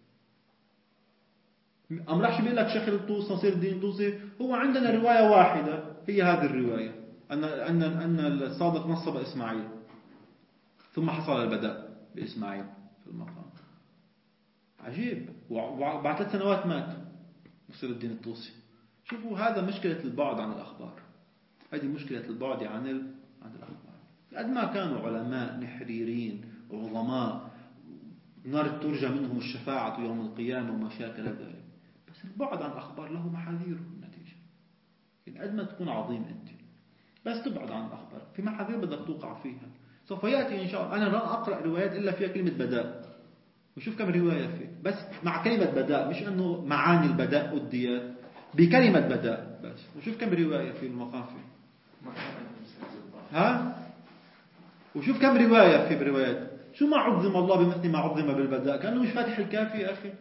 [SPEAKER 1] أم راح بيقول لك شيخ الطوس نصير الدين الطوسي هو عندنا رواية واحدة هي هذه الرواية أن الصادق نصب إسماعيل ثم حصل البداء بإسماعيل في المقام. عجيب. وبعد 3 سنوات مات نصير الدين الطوسي. شوفوا هذا مشكلة البعد عن الأخبار. هذه مشكلة البعد عن الأخبار. قد ما كانوا علماء نحريرين عظماء ترجى منهم الشفاعة يوم القيامة وما شاكل ذلك، بس البعد عن الأخبار له محاذيره النتيجة. قد ما تكون عظيم أنت بس تبعد عن الأخبار في محاذير بدك توقع فيها. سوف يأتي إن شاء الله. أنا لا أقرأ روايات إلا فيها كلمة بداء وشوف كم رواية فيه بس مع كلمة بداء، مش أنه معاني البداء أديت بكلمة بداء بس، وشوف كم رواية في المقام فيه. وشوف كم رواية في بروايات. شو ما عظم الله بمثل ما عظم بالبداء؟ كأنه مش فاتح الكافي يا أخي.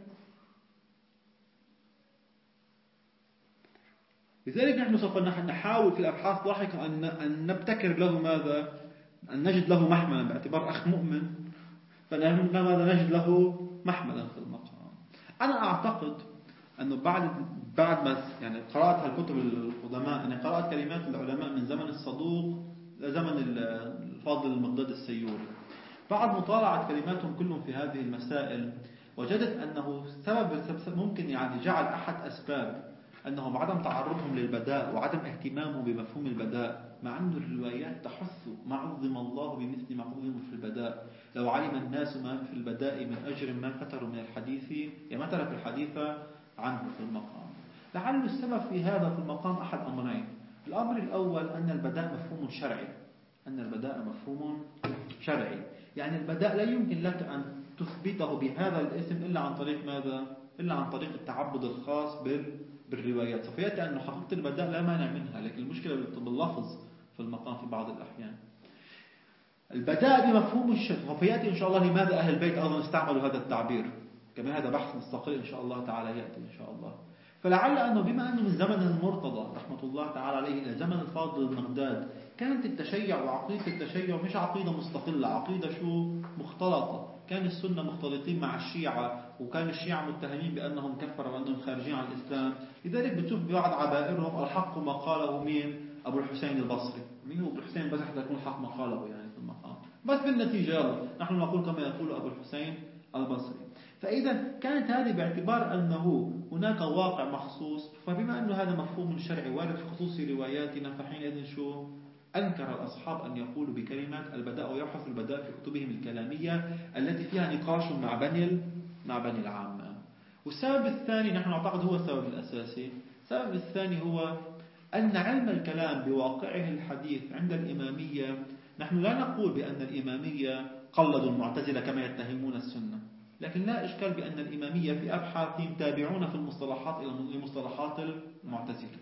[SPEAKER 1] لذلك نحن سوف نحاول في الأبحاث لاحقا أن نبتكر له ماذا؟ أن نجد له محملا باعتبار أخ مؤمن، فماذا نجد له محملا في المقام. أنا أعتقد أنه بعد ما يعني قرأت هالكتب القدماء، أنا قرأت كلمات العلماء من زمن الصدوق لزمن الفاضل المقداد السيوري. بعد مطالعة كلماتهم كلهم في هذه المسائل وجدت أنه سبب ممكن يعني جعل أحد أسباب أنهم عدم تعرضهم للبداء وعدم اهتمامهم بمفهوم البداء، مع أن الروايات تحث ما عظم الله بمثل ما عظم في البداء. لو علم الناس ما في البداء من أجر ما فتروا من الحديث ما ترك الحديث عنه في المقام. لعل السبب في هذا في المقام أحد أمرين. الأمر الأول أن البداء مفهوم شرعي. يعني البداء لا يمكن لك أن تثبته بهذا الاسم إلا عن طريق ماذا؟ إلا عن طريق التعبد الخاص بالروايات. سوف يأتي أن حقيقة البداء لا مانع منها، لكن المشكلة باللفظ في المقام في بعض الأحيان. البداء بمفهوم الشرع. سوف يأتي إن شاء الله لماذا أهل البيت أيضا استعملوا هذا التعبير، كما هذا بحث مستقل إن شاء الله تعالى يأتي إن شاء الله. فلعل أنه بما أنه من زمن المرتضى رحمة الله الله تعالى عليه إلى زمن الفاضل المقداد كانت التشيع وعقيدة التشيع مش عقيدة مستقلة، عقيدة مختلطة. كان السنة مختلطين مع الشيعة، وكان الشيعة متهمين بأنهم كفروا وأنهم خارجين عن الإسلام. لذلك بتشوف بعض عبائرهم الحق ما قاله مين؟ أبو الحسين البصري. مين هو أبو الحسين بس حتى يكون الحق ما قاله يعني في المقام، بس بالنتيجة يلا نحن نقول كما يقول أبو الحسين البصري. فإذا كانت هذه باعتبار أنه هناك واقع مخصوص، فبما أنه هذا مفهوم شرعي وارد في خصوص رواياتنا، فحينئذ شو أنكر الأصحاب أن يقولوا بكلمة البداء ويبحثوا البداء في كتبهم الكلامية التي فيها نقاش مع بني العامة. والسبب الثاني نحن نعتقد هو السبب الأساسي. السبب الثاني هو أن علم الكلام بواقعه الحديث عند الإمامية، نحن لا نقول بأن الإمامية قلدوا المعتزلة كما يتهمون السنة، لكن لا إشكال بأن الإمامية في أبحاثهم تابعون في المصطلحات إلى مصطلحات المعتزلة.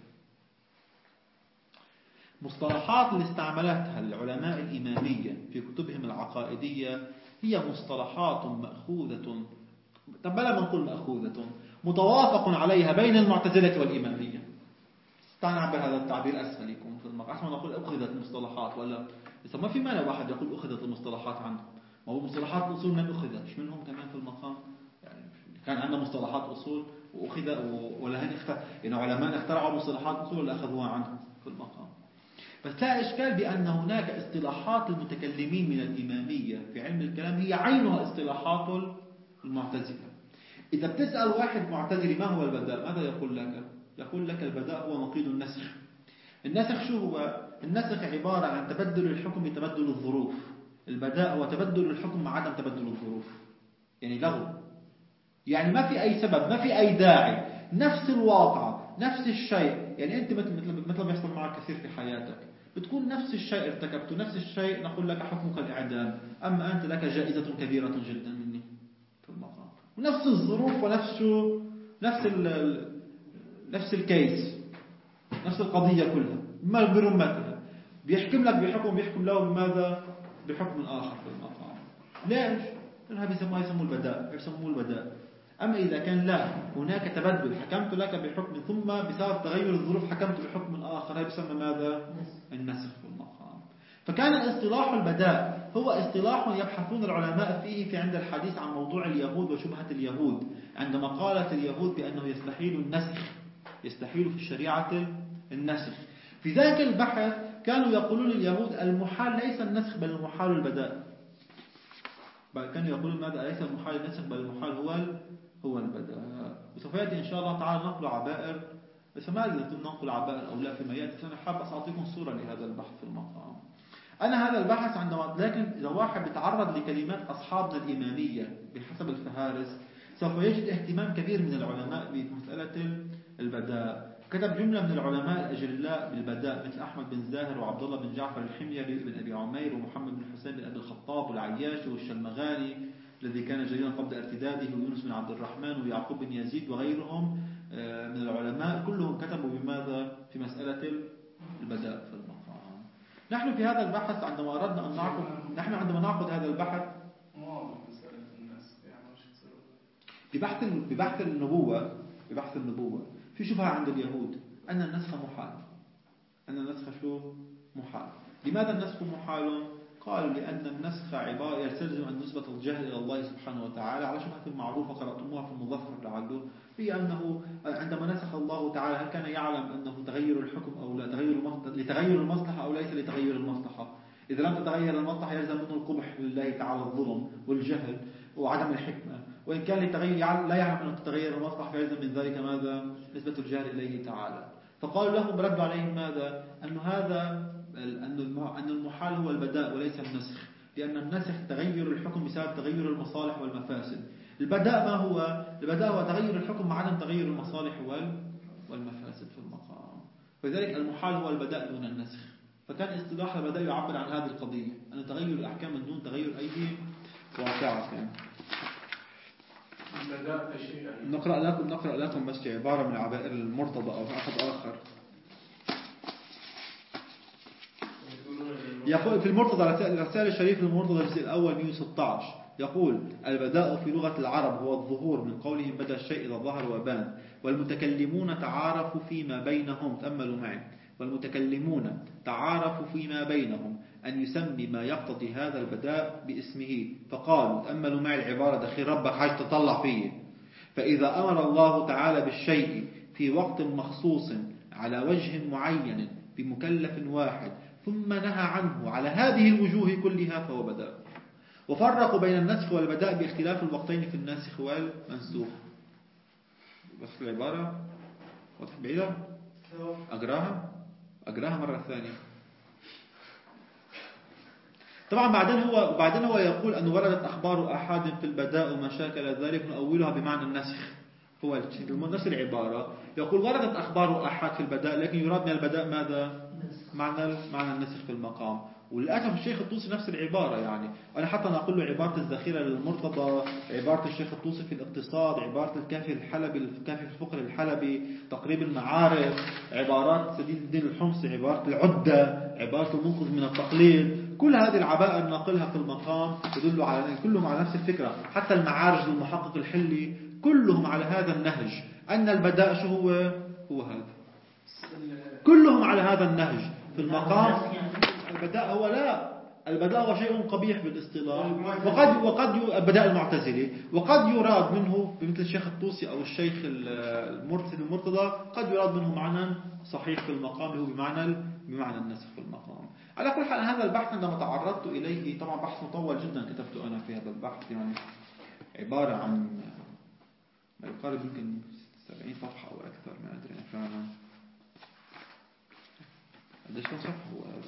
[SPEAKER 1] مصطلحات اللي استعملتها العلماء الإمامية في كتبهم العقائدية هي مصطلحات مأخوذة، طب بلا ما نقول مأخوذة، متوافق عليها بين المعتزلة والإمامية. استنعبر هذا التعبير أسهل يكون في المقام. عشان نقول أخذت المصطلحات، ولا إذا ما في مانع واحد يقول أخذت المصطلحات عنهم، ما هو مصطلحات أصول من أخذت مش منهم كمان في المقام. يعني كان عندنا مصطلحات أصول وأخذ ولا هن يعني علماء اخترعوا مصطلحات أصول ولا أخذوها عنهم في المقام. بس لا إشكال بأن هناك اصطلاحات المتكلمين من الإمامية في علم الكلام هي عينها اصطلاحات المعتزلة. إذا بتسأل واحد معتزلي ما هو البداء، ماذا يقول لك؟ يقول لك البداء هو نقيض النسخ. النسخ شو هو؟ النسخ عبارة عن تبدل الحكم بتبدل الظروف. البداء هو تبدل الحكم مع عدم تبدل الظروف، يعني لغو، يعني ما في أي سبب، ما في أي داعي، نفس الواقع نفس الشيء. يعني أنت مثل ما يحصل معك كثير في حياتك، بتكون نفس الشيء ارتكبته، نفس الشيء نقول لك حكمك الإعدام، أما أنت لك جائزة كبيرة جدا مني في المقام. ونفس الظروف ونفس شو نفس الكيس، نفس القضية كلها ما برمتها، بيحكم لك بحكم، بيحكم له بماذا؟ بحكم آخر في المقام. ليش؟ لأنها يسموه البداء. أما إذا كان لا، هناك تبدل، حكمت لك بحكم ثم بسبب تغير الظروف حكمت بحكم آخر، هذا يسمى ماذا؟ النسخ في المقام. فكان اصطلاح البداء هو اصطلاح يبحثون العلماء فيه في عند الحديث عن موضوع اليهود وشبهة اليهود، عندما قالت اليهود بأنه يستحيل النسخ، يستحيل في الشريعة النسخ. في ذلك البحث كانوا يقولون اليهود المحال ليس النسخ بل المحال البداء. كانوا يقولون ماذا؟ ليس المحال النسخ بل المحال هو البداء. وسوف يأتي إن شاء الله تعالى نقل عبائر، بس ما أدري إذا نقل عبائر أو لا فيما يأتي. أنا حاب أعطيكم صورة لهذا البحث في المقام. أنا هذا البحث عندما، لكن إذا واحد بيتعرض لكلمات أصحابنا الإمامية بحسب الفهارس سوف يجد اهتمام كبير من العلماء بمسألة البداء. كتب جملة من العلماء الأجلاء بالبداء مثل أحمد بن زاهر وعبد الله بن جعفر الحميري بن أبي عمير ومحمد بن حسين بن أبي الخطاب والعياش والشلمغاني الذي كان جليلا قبل ارتداده ويونس بن عبد الرحمن ويعقوب بن يزيد وغيرهم من العلماء، كلهم كتبوا بماذا؟ في مسألة البداء في المقام. نحن في هذا البحث عندما أردنا أن نعقد هذا البحث ببحث النبوة في شبهة عند اليهود أن النسخ محال. أن النسخ شو؟ محال. لماذا النسخ محال؟ قالوا لأن النسخ عبارة يستلزم أن نسبة الجهل إلى الله سبحانه وتعالى على شبهة معروفة قرأتموها في المظفر لعله، هي أنه عندما نسخ الله تعالى هل كان يعلم أنه تغير الحكم أو لا، لتغير المصلحة أو ليس لتغير المصلحة؟ إذا لم تتغير المصلحة يلزم منه القبح لله تعالى الظلم والجهل وعدم الحكمة، وإن كان لا يعلم أن تتغير المصلحة فيلزم من ذلك ماذا؟ نسبة الجهل إليه تعالى. فقالوا لهم ردوا عليهم ماذا؟ أن المحال هو البداء وليس النسخ، لأن النسخ تغير الحكم بسبب تغير المصالح والمفاسد. البداء ما هو؟ البداء هو تغير الحكم مع عدم تغير المصالح والمفاسد في المقام. فلذلك المحال هو البداء دون النسخ. فكان اصطلاح البداء يعبر عن هذه القضية، أن تغير الأحكام من دون تغير أي واقعة. نقرأ لكم بس عبارة من عبائر المرتضى أو أحد آخر. يقول في المرتضى رسالة الشريف المرتضى الجزء الأول 116 يقول: البداء في لغة العرب هو الظهور، من قولهم بدا الشيء إذا ظهر وبان، والمتكلمون تعارفوا فيما بينهم، تأملوا معي، والمتكلمون تعارفوا فيما بينهم أن يسمي ما يقتضي هذا البداء باسمه، فقالوا تأملوا معي العبارة دخيل ربك حاج تطلع فيه. فإذا أمر الله تعالى بالشيء في وقت مخصوص على وجه معين بمكلف واحد ثم نهى عنه على هذه الوجوه كلها فهو بداء. وفرقوا بين النسخ والبداء باختلاف الوقتين في الناسخ والمنسوخ. بس العبارة واضح بعيدة أقراها مرة ثانية. طبعا بعدين هو يقول أن وردت أخبار أحد في البداء وما شاكل ذلك نؤولها بمعنى النسخ. هو نفس العبارة يقول وردت أخبار أحد في البداء، لكن يراد من البداء ماذا؟ معنى النسخ في المقام. وللأسف الشيخ الطوسي نفس العبارة، يعني أنا حتى نقول له عبارة الذخيرة للمرتضى، عبارة الشيخ الطوسي في الاقتصاد، عبارة الكافي الحلبي الكافي في الفقه الحلبي، تقريب المعارف، عبارات سديد الدين الحمصي، عبارة العدة، عبارة المنقذ من التقليد، كل هذه العبائر ناقلها في المقام يدل على كلهم على نفس الفكرة. حتى المعارج للمحقق الحلي كلهم على هذا النهج، أن البداء شو هو هذا، كلهم على هذا النهج في المقام. البداء هو شيء قبيح بالاصطلاح، وقد البداء المعتزلي، وقد يراد منه بمثل الشيخ الطوسي أو الشيخ المرتضى قد يراد منه معنى صحيح في المقام، هو بمعنى النسخ في المقام. على كل حال هذا البحث عندما تعرضت إليه، طبعا بحث مطول جدا كتبته أنا في هذا البحث، يعني عبارة عن ما يقارب يمكن 70 صفحة أو أكثر، ما أدري فعلا قديش صفحة هو هذا.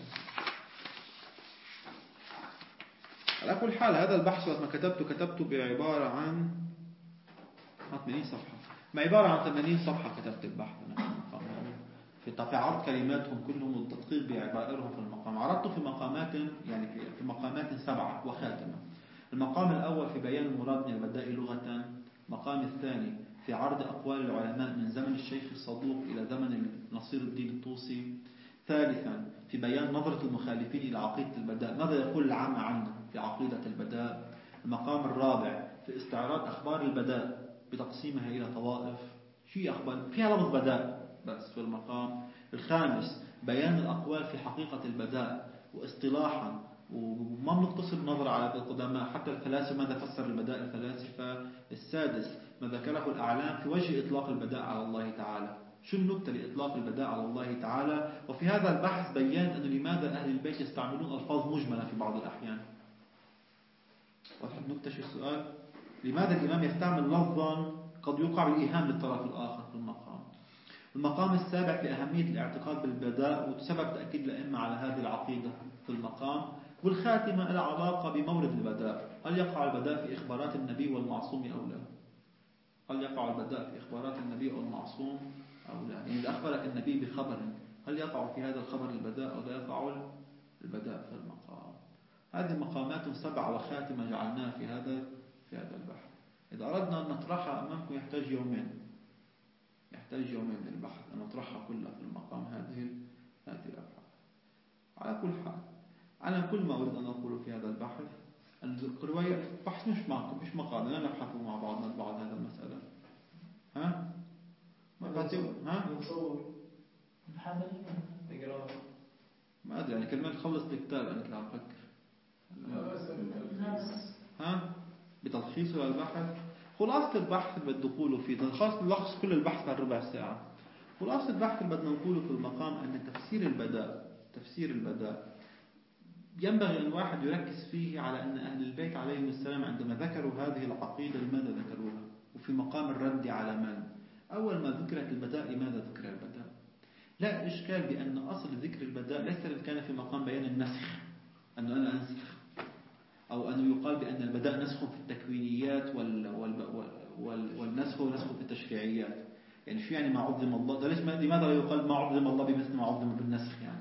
[SPEAKER 1] على كل حال هذا البحث وقت ما كتبته بعبارة عن 80 صفحة، ما عبارة عن 80 صفحة كتبت البحث أنا في عرض كلماتهم كلهم والتدقيق بعبائرهم في المقام. عرضته في مقامات، يعني في مقامات 7 وخاتمة. المقام الأول في بيان المراد من البداء لغة، المقام الثاني في عرض أقوال العلماء من زمن الشيخ الصدوق إلى زمن نصير الدين الطوسي، ثالثا في بيان نظرة المخالفين إلى عقيدة البداء، ماذا يقول العامة عنه في عقيدة البداء. المقام الرابع في استعراض أخبار البداء بتقسيمها إلى طوائف، شيء أخبار فيها لفظ بداء بس في المقام. الخامس بيان الأقوال في حقيقة البداء واصطلاحا، وما بنقتصر النظر على القدماء، حتى الفلاسفة ماذا فسر البداء الفلاسفة. السادس ما ذكره الأعلام في وجه إطلاق البداء على الله تعالى، شو النكتة لإطلاق البداء على الله تعالى. وفي هذا البحث بيان أن لماذا أهل البيت يستعملون ألفاظ مجملة في بعض الأحيان. واضح النكتة؟ شو السؤال؟ لماذا الإمام يستعمل لفظا قد يوقع بالإيهام للطرف الآخر في المقام. المقام السابع في أهمية الاعتقاد بالبداء وسبب تأكيد الأئمة على هذه العقيدة في المقام. والخاتمة العلاقة بمورد البداء، هل يقع البداء في إخبارات النبي والمعصوم أو لا؟ هل يقع البداء في إخبارات النبي أو المعصوم أو لا؟ يعني إذا أخبرك النبي بخبر هل يقع في هذا الخبر البداء أو لا يقع البداء في المقام؟ هذه مقامات 7 وخاتمة جعلناها في هذا البحث. إذا أردنا أن نطرحها أمامكم يحتاج يومين للبحث أن نطرحها كلها في المقام هذه الأبحاث. على كل حال أنا كل ما أريد أن أقوله في هذا البحث أن الرواية بحث مش مقال، لا نبحث مع بعضنا بعض هذا المسألة. ما أدري يعني كلمة خلص الكتاب أنا كده أفكر بتلخيص البحث. خلاصة البحث اللي بدنا نقوله فيه نلخص كل البحث في ربع ساعة. خلاصة البحث اللي بدنا نقوله في المقام أن تفسير البداء ينبغي أن الواحد يركز فيه على أن أهل البيت عليهم السلام عندما ذكروا هذه العقيدة لماذا ذكروها، وفي مقام الرد على من. أول ما ذكرت البداء لماذا ذكر البداء؟ لا إشكال بأن أصل ذكر البداء ليس كان في مقام بيان النسخ، أنه أنا أنسخ، أو أنه يقال بأن البداء نسخ في التكوينيات والنسخ نسخ في التشريعيات. يعني شو يعني ما عظم الله؟ ده لماذا لا يقال ما عظم الله بمثل ما عظم بالنسخ؟ يعني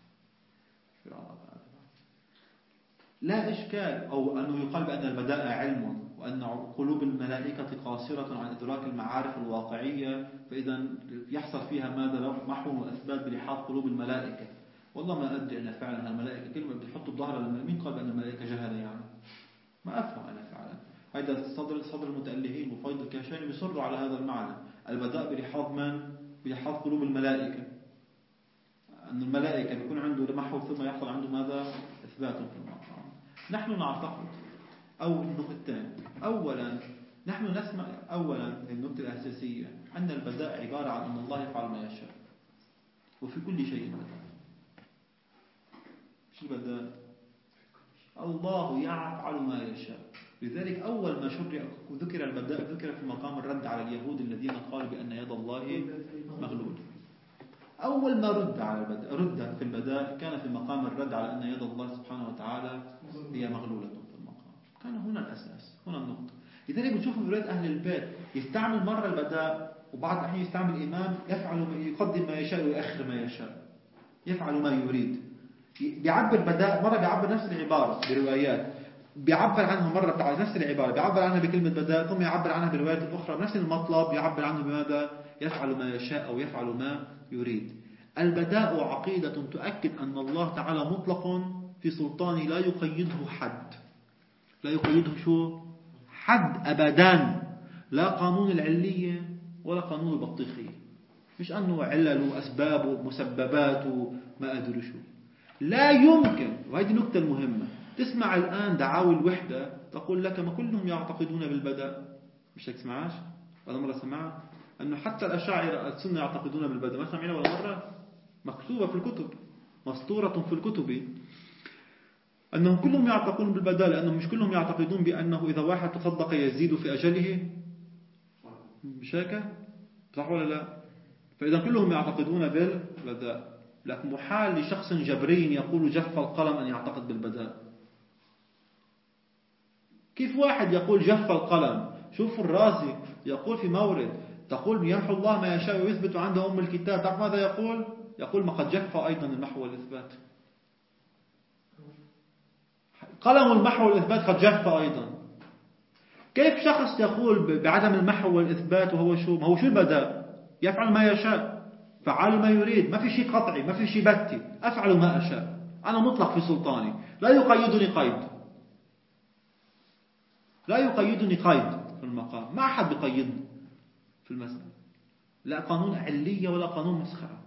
[SPEAKER 1] لا إشكال. أو أنه يقال بأن البداء علم، وأن قلوب الملائكة قاصرة عن إدراك المعارف الواقعية، فإذا يحصل فيها ماذا؟ محو وأثبات بلحاظ قلوب الملائكة. والله ما أدري أنا فعلا الملائكة كلمة بتحط الظهر لما مين قال بأن الملائكة جهلة؟ يعني ما أفهم أنا فعلا. هذا صدر المتألهين وفيض الكاشاني بيصروا على هذا المعنى، البداء بلحاظ من؟ بلحاظ قلوب الملائكة. أن الملائكة بيكون عنده محو ثم يحصل عنده ماذا؟ إثبات في المقام. نحن نعتقد أو النقطتين. أولا نحن نسمع النقطة الأساسية أن البداء عبارة عن أن الله يفعل ما يشاء، وفي كل شيء بداء. شو بداء؟ الله يفعل ما يشاء. لذلك أول ما ذكر البداء ذكر في مقام الرد على اليهود الذين قالوا بأن يد الله مغلولة. أول ما رد في البداء كان في مقام الرد على أن يد الله سبحانه وتعالى هي مغلولة في المقام. كان هنا الأساس، هنا النقطة. لذلك بنشوف في رواية أهل البيت يستعمل مرة البداء وبعض الأحيان يستعمل الإمام يقدم ما يشاء ويؤخر ما يشاء، يفعل ما يريد. بيعبر بداء مرة بيعبر نفس العبارة بروايات، بيعبر عنها مرة بتاع نفس العبارة بيعبر عنها بكلمة بداء، ثم يعبر عنها بروايات أخرى بنفس المطلب يعبر عنه بماذا؟ يفعل ما يشاء أو يفعل ما يريد. البداء عقيدة تؤكد أن الله تعالى مطلق في سلطانه لا يقيده حد، لا يقيده شو؟ حد أبدا. لا قانون العلية ولا قانون البطيخية، مش أنه علل وأسباب ومسببات وما أدري شو. لا يمكن، وهذه النقطة المهمة. تسمع الآن دعاوي الوحدة تقول لك ما كلهم يعتقدون بالبداء، مش هيك تسمعش؟ ولا مرة سمعت أنه حتى الأشاعرة السنة يعتقدون بالبداء، ما سمعنا ولا مرة؟ مكتوبة في الكتب، مسطورة في الكتب أنهم كلهم يعتقدون بالبداء، لأنهم مش كلهم يعتقدون بأنه إذا واحد تصدق يزيد في أجله، مش هيك؟ صح ولا لا؟ فإذا كلهم يعتقدون بالبداء، لكن محال لشخص جبري يقول جف القلم أن يعتقد بالبداء. كيف واحد يقول جف القلم؟ شوف الرازي يقول في مورد تقول يمحو الله ما يشاء ويثبت عنده أم الكتاب. تعرف ماذا يقول؟ يقول ما قد جف أيضا المحو والإثبات. قلم المحو والإثبات قد جف أيضا. كيف شخص يقول بعدم المحو والإثبات وهو شو؟ ما هو شو البداء؟ يفعل ما يشاء، فعل ما يريد، ما في شيء قطعي، ما في شيء بتي، أفعل ما أشاء، أنا مطلق في سلطاني، لا يقيدني قيد، لا يقيدني قيد في المقام، ما أحد يقيدني في المسألة، لا قانون علية ولا قانون مسخرة.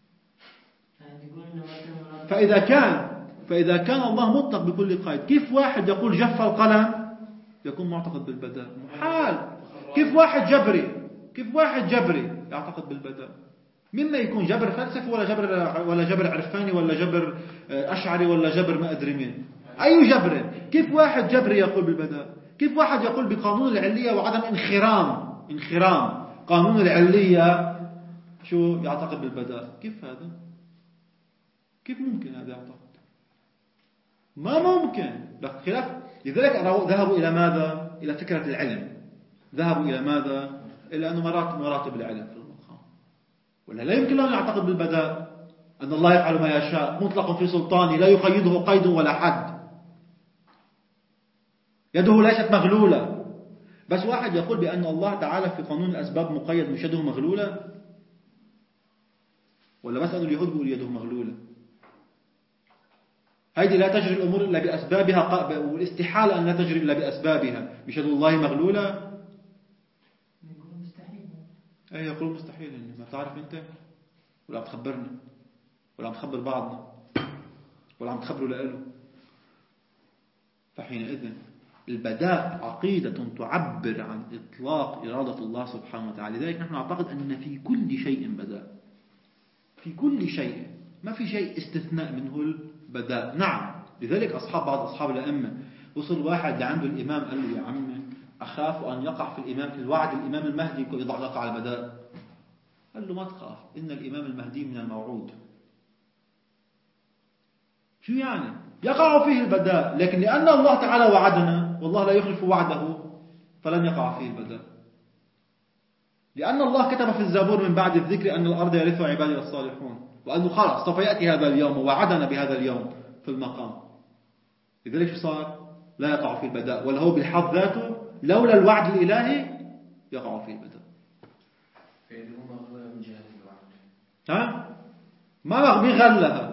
[SPEAKER 1] فإذا كان الله مطلق بكل قيد، كيف واحد يقول جف القلم يكون معتقد بالبداء؟ محال. كيف واحد جبري يعتقد بالبداء؟ مما يكون جبر فلسفي ولا جبر عرفاني ولا جبر أشعري ولا جبر ما أدري مين؟ أي جبر؟ كيف واحد جبري يقول بالبداء؟ كيف واحد يقول بقانون العلية وعدم انخرام قانون العلية شو يعتقد بالبداء؟ كيف هذا؟ كيف ممكن هذا يعتقد؟ ما ممكن. لذلك ذهبوا إلى ماذا؟ إلى فكرة العلم. ذهبوا إلى ماذا؟ إلى أنه مراتب العلم في المقام. ولا لا يمكن أن يعتقد بالبداء أن الله يفعل ما يشاء مطلق في سلطانه لا يقيده قيد ولا حد، يده ليست مغلولة. بس واحد يقول بأن الله تعالى في قانون الأسباب مقيد مش يده مغلولة، ولا بس أن اليهود بيقول يده مغلولة. هذه لا تجري الأمور إلا بأسبابها، والاستحالة أن لا تجري إلا بأسبابها، مش يد الله مغلولة.
[SPEAKER 2] يقول مستحيل.
[SPEAKER 1] أي يقول مستحيل، إني ما تعرف أنت ولا عم تخبرنا ولا عم تخبر بعضنا ولا عم تخبروا لأله. فحينئذ البداء عقيدة تعبر عن إطلاق إرادة الله سبحانه وتعالى. لذلك نحن نعتقد أن في كل شيء بداء، في كل شيء، ما في شيء استثناء منه البداء. نعم. لذلك بعض أصحاب الأئمة وصل واحد لعنده الإمام قال له يا عمي أخاف أن يقع في الوعد الإمام المهدي يقع على البداء. قال له ما تخاف، إن الإمام المهدي من الموعود. شو يعني؟ يقع فيه البداء، لكن لأن الله تعالى وعدنا والله لا يخلف وعده فلن يقع فيه البداء، لأن الله كتب في الزبور من بعد الذكر أن الأرض يرثها عبادي الصالحون، وأنه خلاص سوف يأتي هذا اليوم ووعدنا بهذا اليوم في المقام. لذلك شو صار؟ لا يقع فيه البداء، ولا هو بالحظ ذاته لولا الوعد الإلهي يقع فيه البداء.
[SPEAKER 3] من جهة الوعد.
[SPEAKER 1] ما بيغلها،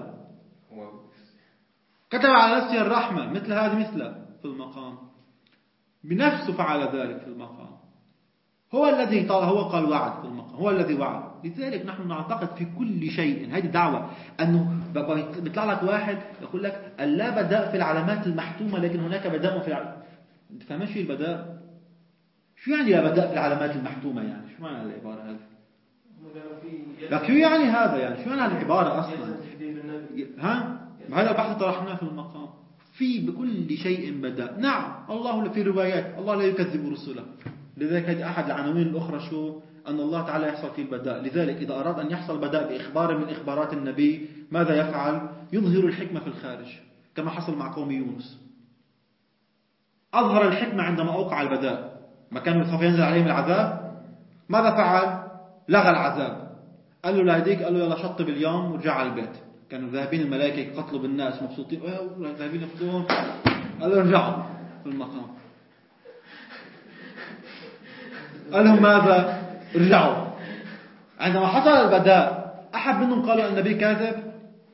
[SPEAKER 1] كتب على نفسه الرحمة مثل في المقام، بنفسه فعل ذلك في المقام. هو الذي طال، هو قال وعد في المقام، هو الذي وعد. لذلك نحن نعتقد في كل شيء، هذه دعوة، أنه بيطلع لك واحد يقول لك لا بداء في العلامات المحتومة لكن هناك بداء في العلامات. أنت فاهم شو البداء؟ شو يعني لا بداء في العلامات المحتومة؟ يعني شو معنى العبارة هذه؟ لكن شو يعني هذا؟ يعني شو معنى العبارة أصلا؟ ها؟ هذا البحث طرحناه في المقام. في بكل شيء بداء. نعم الله في روايات الله لا يكذب رسله. لذلك هذه أحد العناوين الأخرى شو؟ أن الله تعالى يحصل فيه البداء. لذلك إذا أراد أن يحصل بداء بإخبار من إخبارات النبي ماذا يفعل؟ يظهر الحكمة في الخارج كما حصل مع قوم يونس. أظهر الحكمة عندما أوقع البداء. ما كان يخاف ينزل عليهم العذاب، ماذا فعل؟ لغى العذاب. قال له لا يديك، قال له يلا شطب اليوم ورجع على البيت. كانوا ذاهبين الملائكة يقتلوا بالناس مبسوطين، ذاهبين يقتلون، قال له ارجعوا في المقام. قال لهم ماذا؟ ارجعوا. عندما حصل البداء أحد منهم قالوا النبي كاذب؟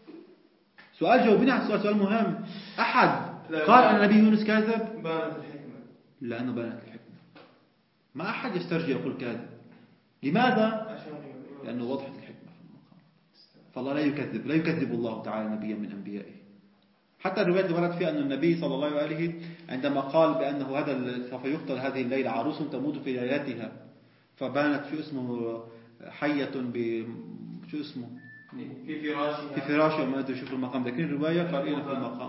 [SPEAKER 1] سؤال جاوبيني على السؤال، سؤال مهم. أحد قال أن النبي يونس كاذب؟
[SPEAKER 3] بانت الحكمة.
[SPEAKER 1] لأنه بانت الحكمة. ما أحد يسترجع يقول كاذب. لماذا؟ لأنه وضحت الحكمة في المقام. فالله لا يكذب الله تعالى نبيا من أنبيائه. حتى الرواية ورد فيها أن النبي صلى الله عليه عندما قال بأنه هذا سوف يقتل هذه الليلة عروس تموت في ليلتها، فبانت شو اسمه حية شو اسمه في فراشها ما أدري شو في المقام، لكن الرواية قارئنا في المقام.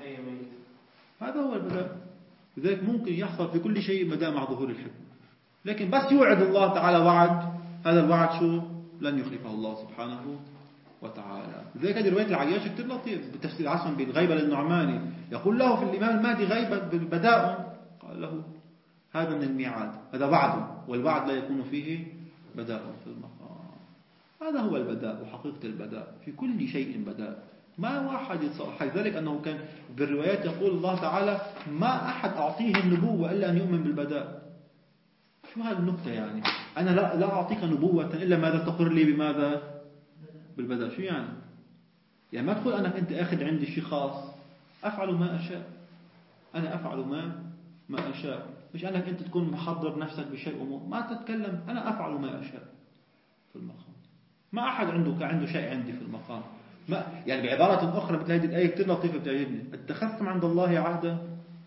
[SPEAKER 1] هذا هو البداء. لذلك ممكن يحصل في كل شيء بداء مع ظهور الحكمة، لكن بس يوعد الله تعالى وعد، هذا الوعد شو لن يخلفه الله سبحانه وتعالى. لذلك هذه رواية العياش كتير لطيف بالتفسير عصم بالغيبة للنعماني، يقول له في الإمام المهدي غيبة بالبداء، قال له هذا من الميعاد، هذا وعد، والوعد لا يكون فيه بداء في المقام. هذا هو البداء وحقيقة البداء. في كل شيء بداء، ما واحد يتصرف. ذلك أنه كان بالروايات يقول الله تعالى ما أحد أعطيه النبوة إلا أن يؤمن بالبداء. شو هذه النكتة يعني؟ أنا لا أعطيك نبوة إلا ماذا تقر لي بماذا؟ بالبداء. شو يعني؟ يعني ما تقول أنا أنت أخذ عندي شيء خاص أفعل ما أشاء، أنا أفعل ما أشاء، مش أنك أنت تكون محضر نفسك بشيء ما تتكلم أنا أفعل ما أشاء في المقام. ما أحد عنده شيء عندي في المقام. ما يعني بعبارة أخرى مثل هذه الآية كتير لطيفة بتعجبني، اتخذتم عند الله عهدا،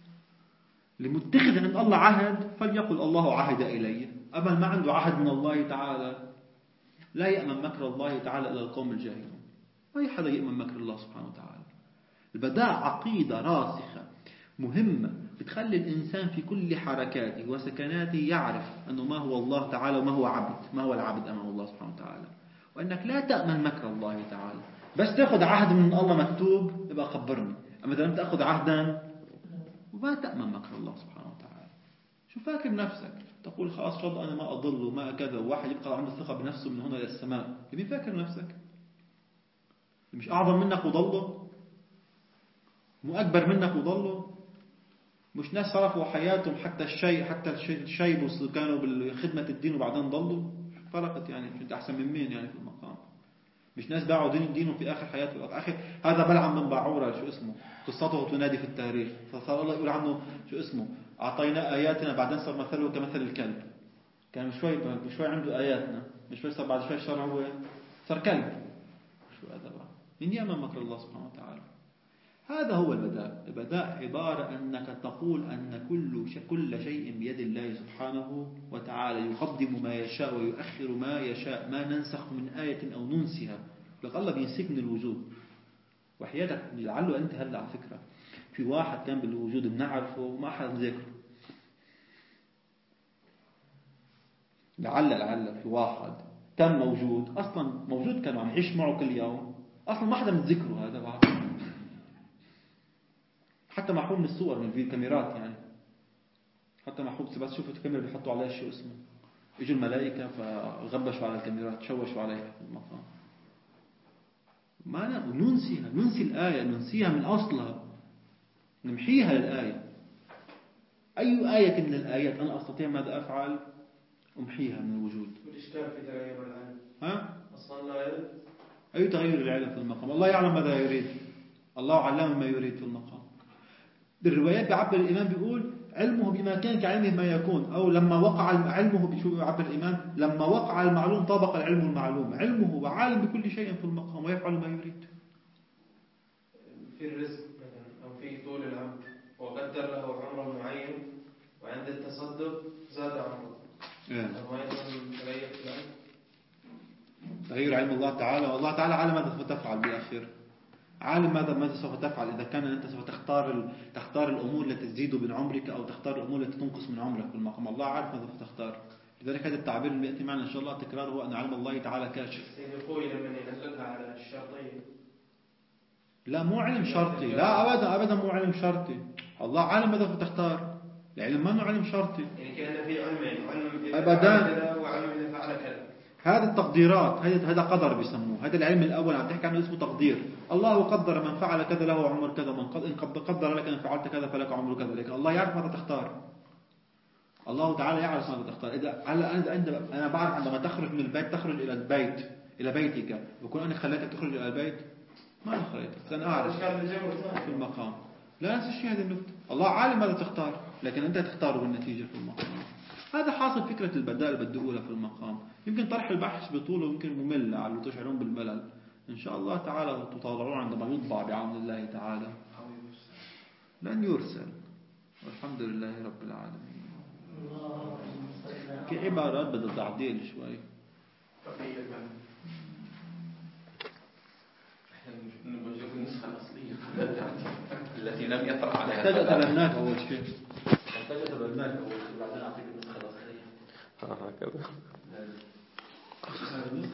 [SPEAKER 1] لمتخذ عند الله عهد فليقل الله عهد إلي. أما ما عنده عهد من الله تعالى لا يأمن مكر الله تعالى إلى القوم الجاهلون. ما حدا يأمن مكر الله سبحانه وتعالى. البداء عقيدة راسخة مهمة بتخلي الإنسان في كل حركاته وسكناته يعرف أنه ما هو الله تعالى وما هو عبد، ما هو العبد أمام الله سبحانه وتعالى، وأنك لا تأمن مكر الله تعالى. بس تأخذ عهد من الله مكتوب يبقى خبرني، أما إذا لم تأخذ عهدا وما تأمن مكر الله سبحانه وتعالى. شو فاكر نفسك تقول خلاص شرط أنا ما أضل وما كذا، وواحد يبقى عنده ثقة بنفسه من هنا إلى السماء. مين فاكر نفسك؟ مش أعظم منك وضله؟ مو أكبر منك وضله؟ مش ناس صرفوا حياتهم حتى الشيب كانوا بالخدمة الدين وبعدين ضلوا؟ فرقت يعني؟ مش أنت أحسن من مين يعني في المقام؟ مش ناس باعوا دينهم في آخر حياتهم. آخر هذا بلعم بن باعورة شو اسمه قصته تنادي في التاريخ، فصار الله يقول عنه شو اسمه أعطينا آياتنا بعدين صار مثله كمثل الكلب. كان شوي عنده آياتنا، شوي صار بعد شوي صار هو صار كلب. شو هذا بقى؟ من يأمن مكر الله سبحانه وتعالى؟ هذا هو البداء. البداء عبارة أنك تقول أن كل شيء بيد الله سبحانه وتعالى، يقدم ما يشاء ويؤخر ما يشاء، ما ننسخ من آية أو ننسها. لك الله بينسك من الوجود. وحياتك لعله أنت هلا على فكرة في واحد كان بالوجود بنعرفه وما أحد ذكره. لعل في واحد كان موجود أصلا، موجود كان عم يعيش معه كل يوم، أصلا ما حدا متذكره. هذا بعد حتى محروم من الصور من الكاميرات يعني، حتى محروم بس شوفوا الكاميرا بيحطوا عليها شو اسمه، اجوا الملائكة فغبشوا على الكاميرات شوشوا عليها في المقام. ما ننسي الآية، ننسيها من أصلها، نمحيها للآية. أي آية من الآيات أنا أستطيع ماذا أفعل؟ أمحيها من الوجود.
[SPEAKER 3] والإشكال في تغيير العلم.
[SPEAKER 1] ها؟
[SPEAKER 3] أصلا لا يرد.
[SPEAKER 1] أي تغير العلم في المقام؟ الله يعلم ماذا يريد، الله علم ما يريد في المقام. بالروايات بعبر الإمام بيقول علمه بما كان كعلمه ما يكون، أو لما وقع علمه بشو يعبر الإمام، لما وقع المعلوم طابق العلم المعلوم. علمه وعالم بكل شيء في المقام ويفعل ما يريد.
[SPEAKER 3] في الرزق مثلا أو في طول العمر وقدر له عمر معين، وعند التصدق زاد عمره. ما يكون
[SPEAKER 1] تغير علم الله تعالى، والله تعالى عالم ماذا سوف تفعل بالأخير، عالم ماذا سوف تفعل إذا كان أنت سوف تختار الأمور التي تزيد من عمرك أو تختار الأمور التي تنقص من عمرك في المقام. الله عارف ماذا تختار. لذلك هذا التعبير اللي يأتي معنا إن شاء الله تكراره أن علم الله تعالى كاشف.
[SPEAKER 3] يقول لمن يعلقها على الشرطية.
[SPEAKER 1] لا مو علم شرطي، لا أبدا مو علم شرطي. الله عالم ماذا تختار، العلم ما علم شرطي.
[SPEAKER 3] يعني كأن في علمين، علم
[SPEAKER 1] أبدا
[SPEAKER 3] وعلم إذا فعل كذا.
[SPEAKER 1] هذه التقديرات، هذا قدر بيسموه. هذا العلم الأول عم تحكي عنه اسمه تقدير. الله قدر من فعل كذا له عمر كذا، إن قدر لك أن فعلت كذا فلك عمر كذا. لكن الله يعرف ماذا تختار. الله تعالى يعرف ماذا تختار. إذا أنا بعرف عندما تخرج من البيت تخرج إلى بيتك، بكون أنا خليتك تخرج إلى البيت ما أنا خليتك، أنا أعرف في المقام. لا نفس الشيء هذه النقطة. الله عالم ماذا تختار، لكن أنت تختاره بالنتيجة في المقام. هذا حاصل فكرة البدائل الأولى في المقام. يمكن طرح البحث بطوله يمكن ممل على تشعرون بالملل. إن شاء الله تعالى تطالعون عندما يطبع بعون الله تعالى لن يرسل. والحمد لله رب العالمين. في عبارات بدها تعديل شوي.
[SPEAKER 5] نشوف النسخة الأصلية التي لم يطرح عليها.
[SPEAKER 1] احتاج أتبناك أول شيء. بعدين أعطيك النسخة الأصلية.
[SPEAKER 5] هكذا.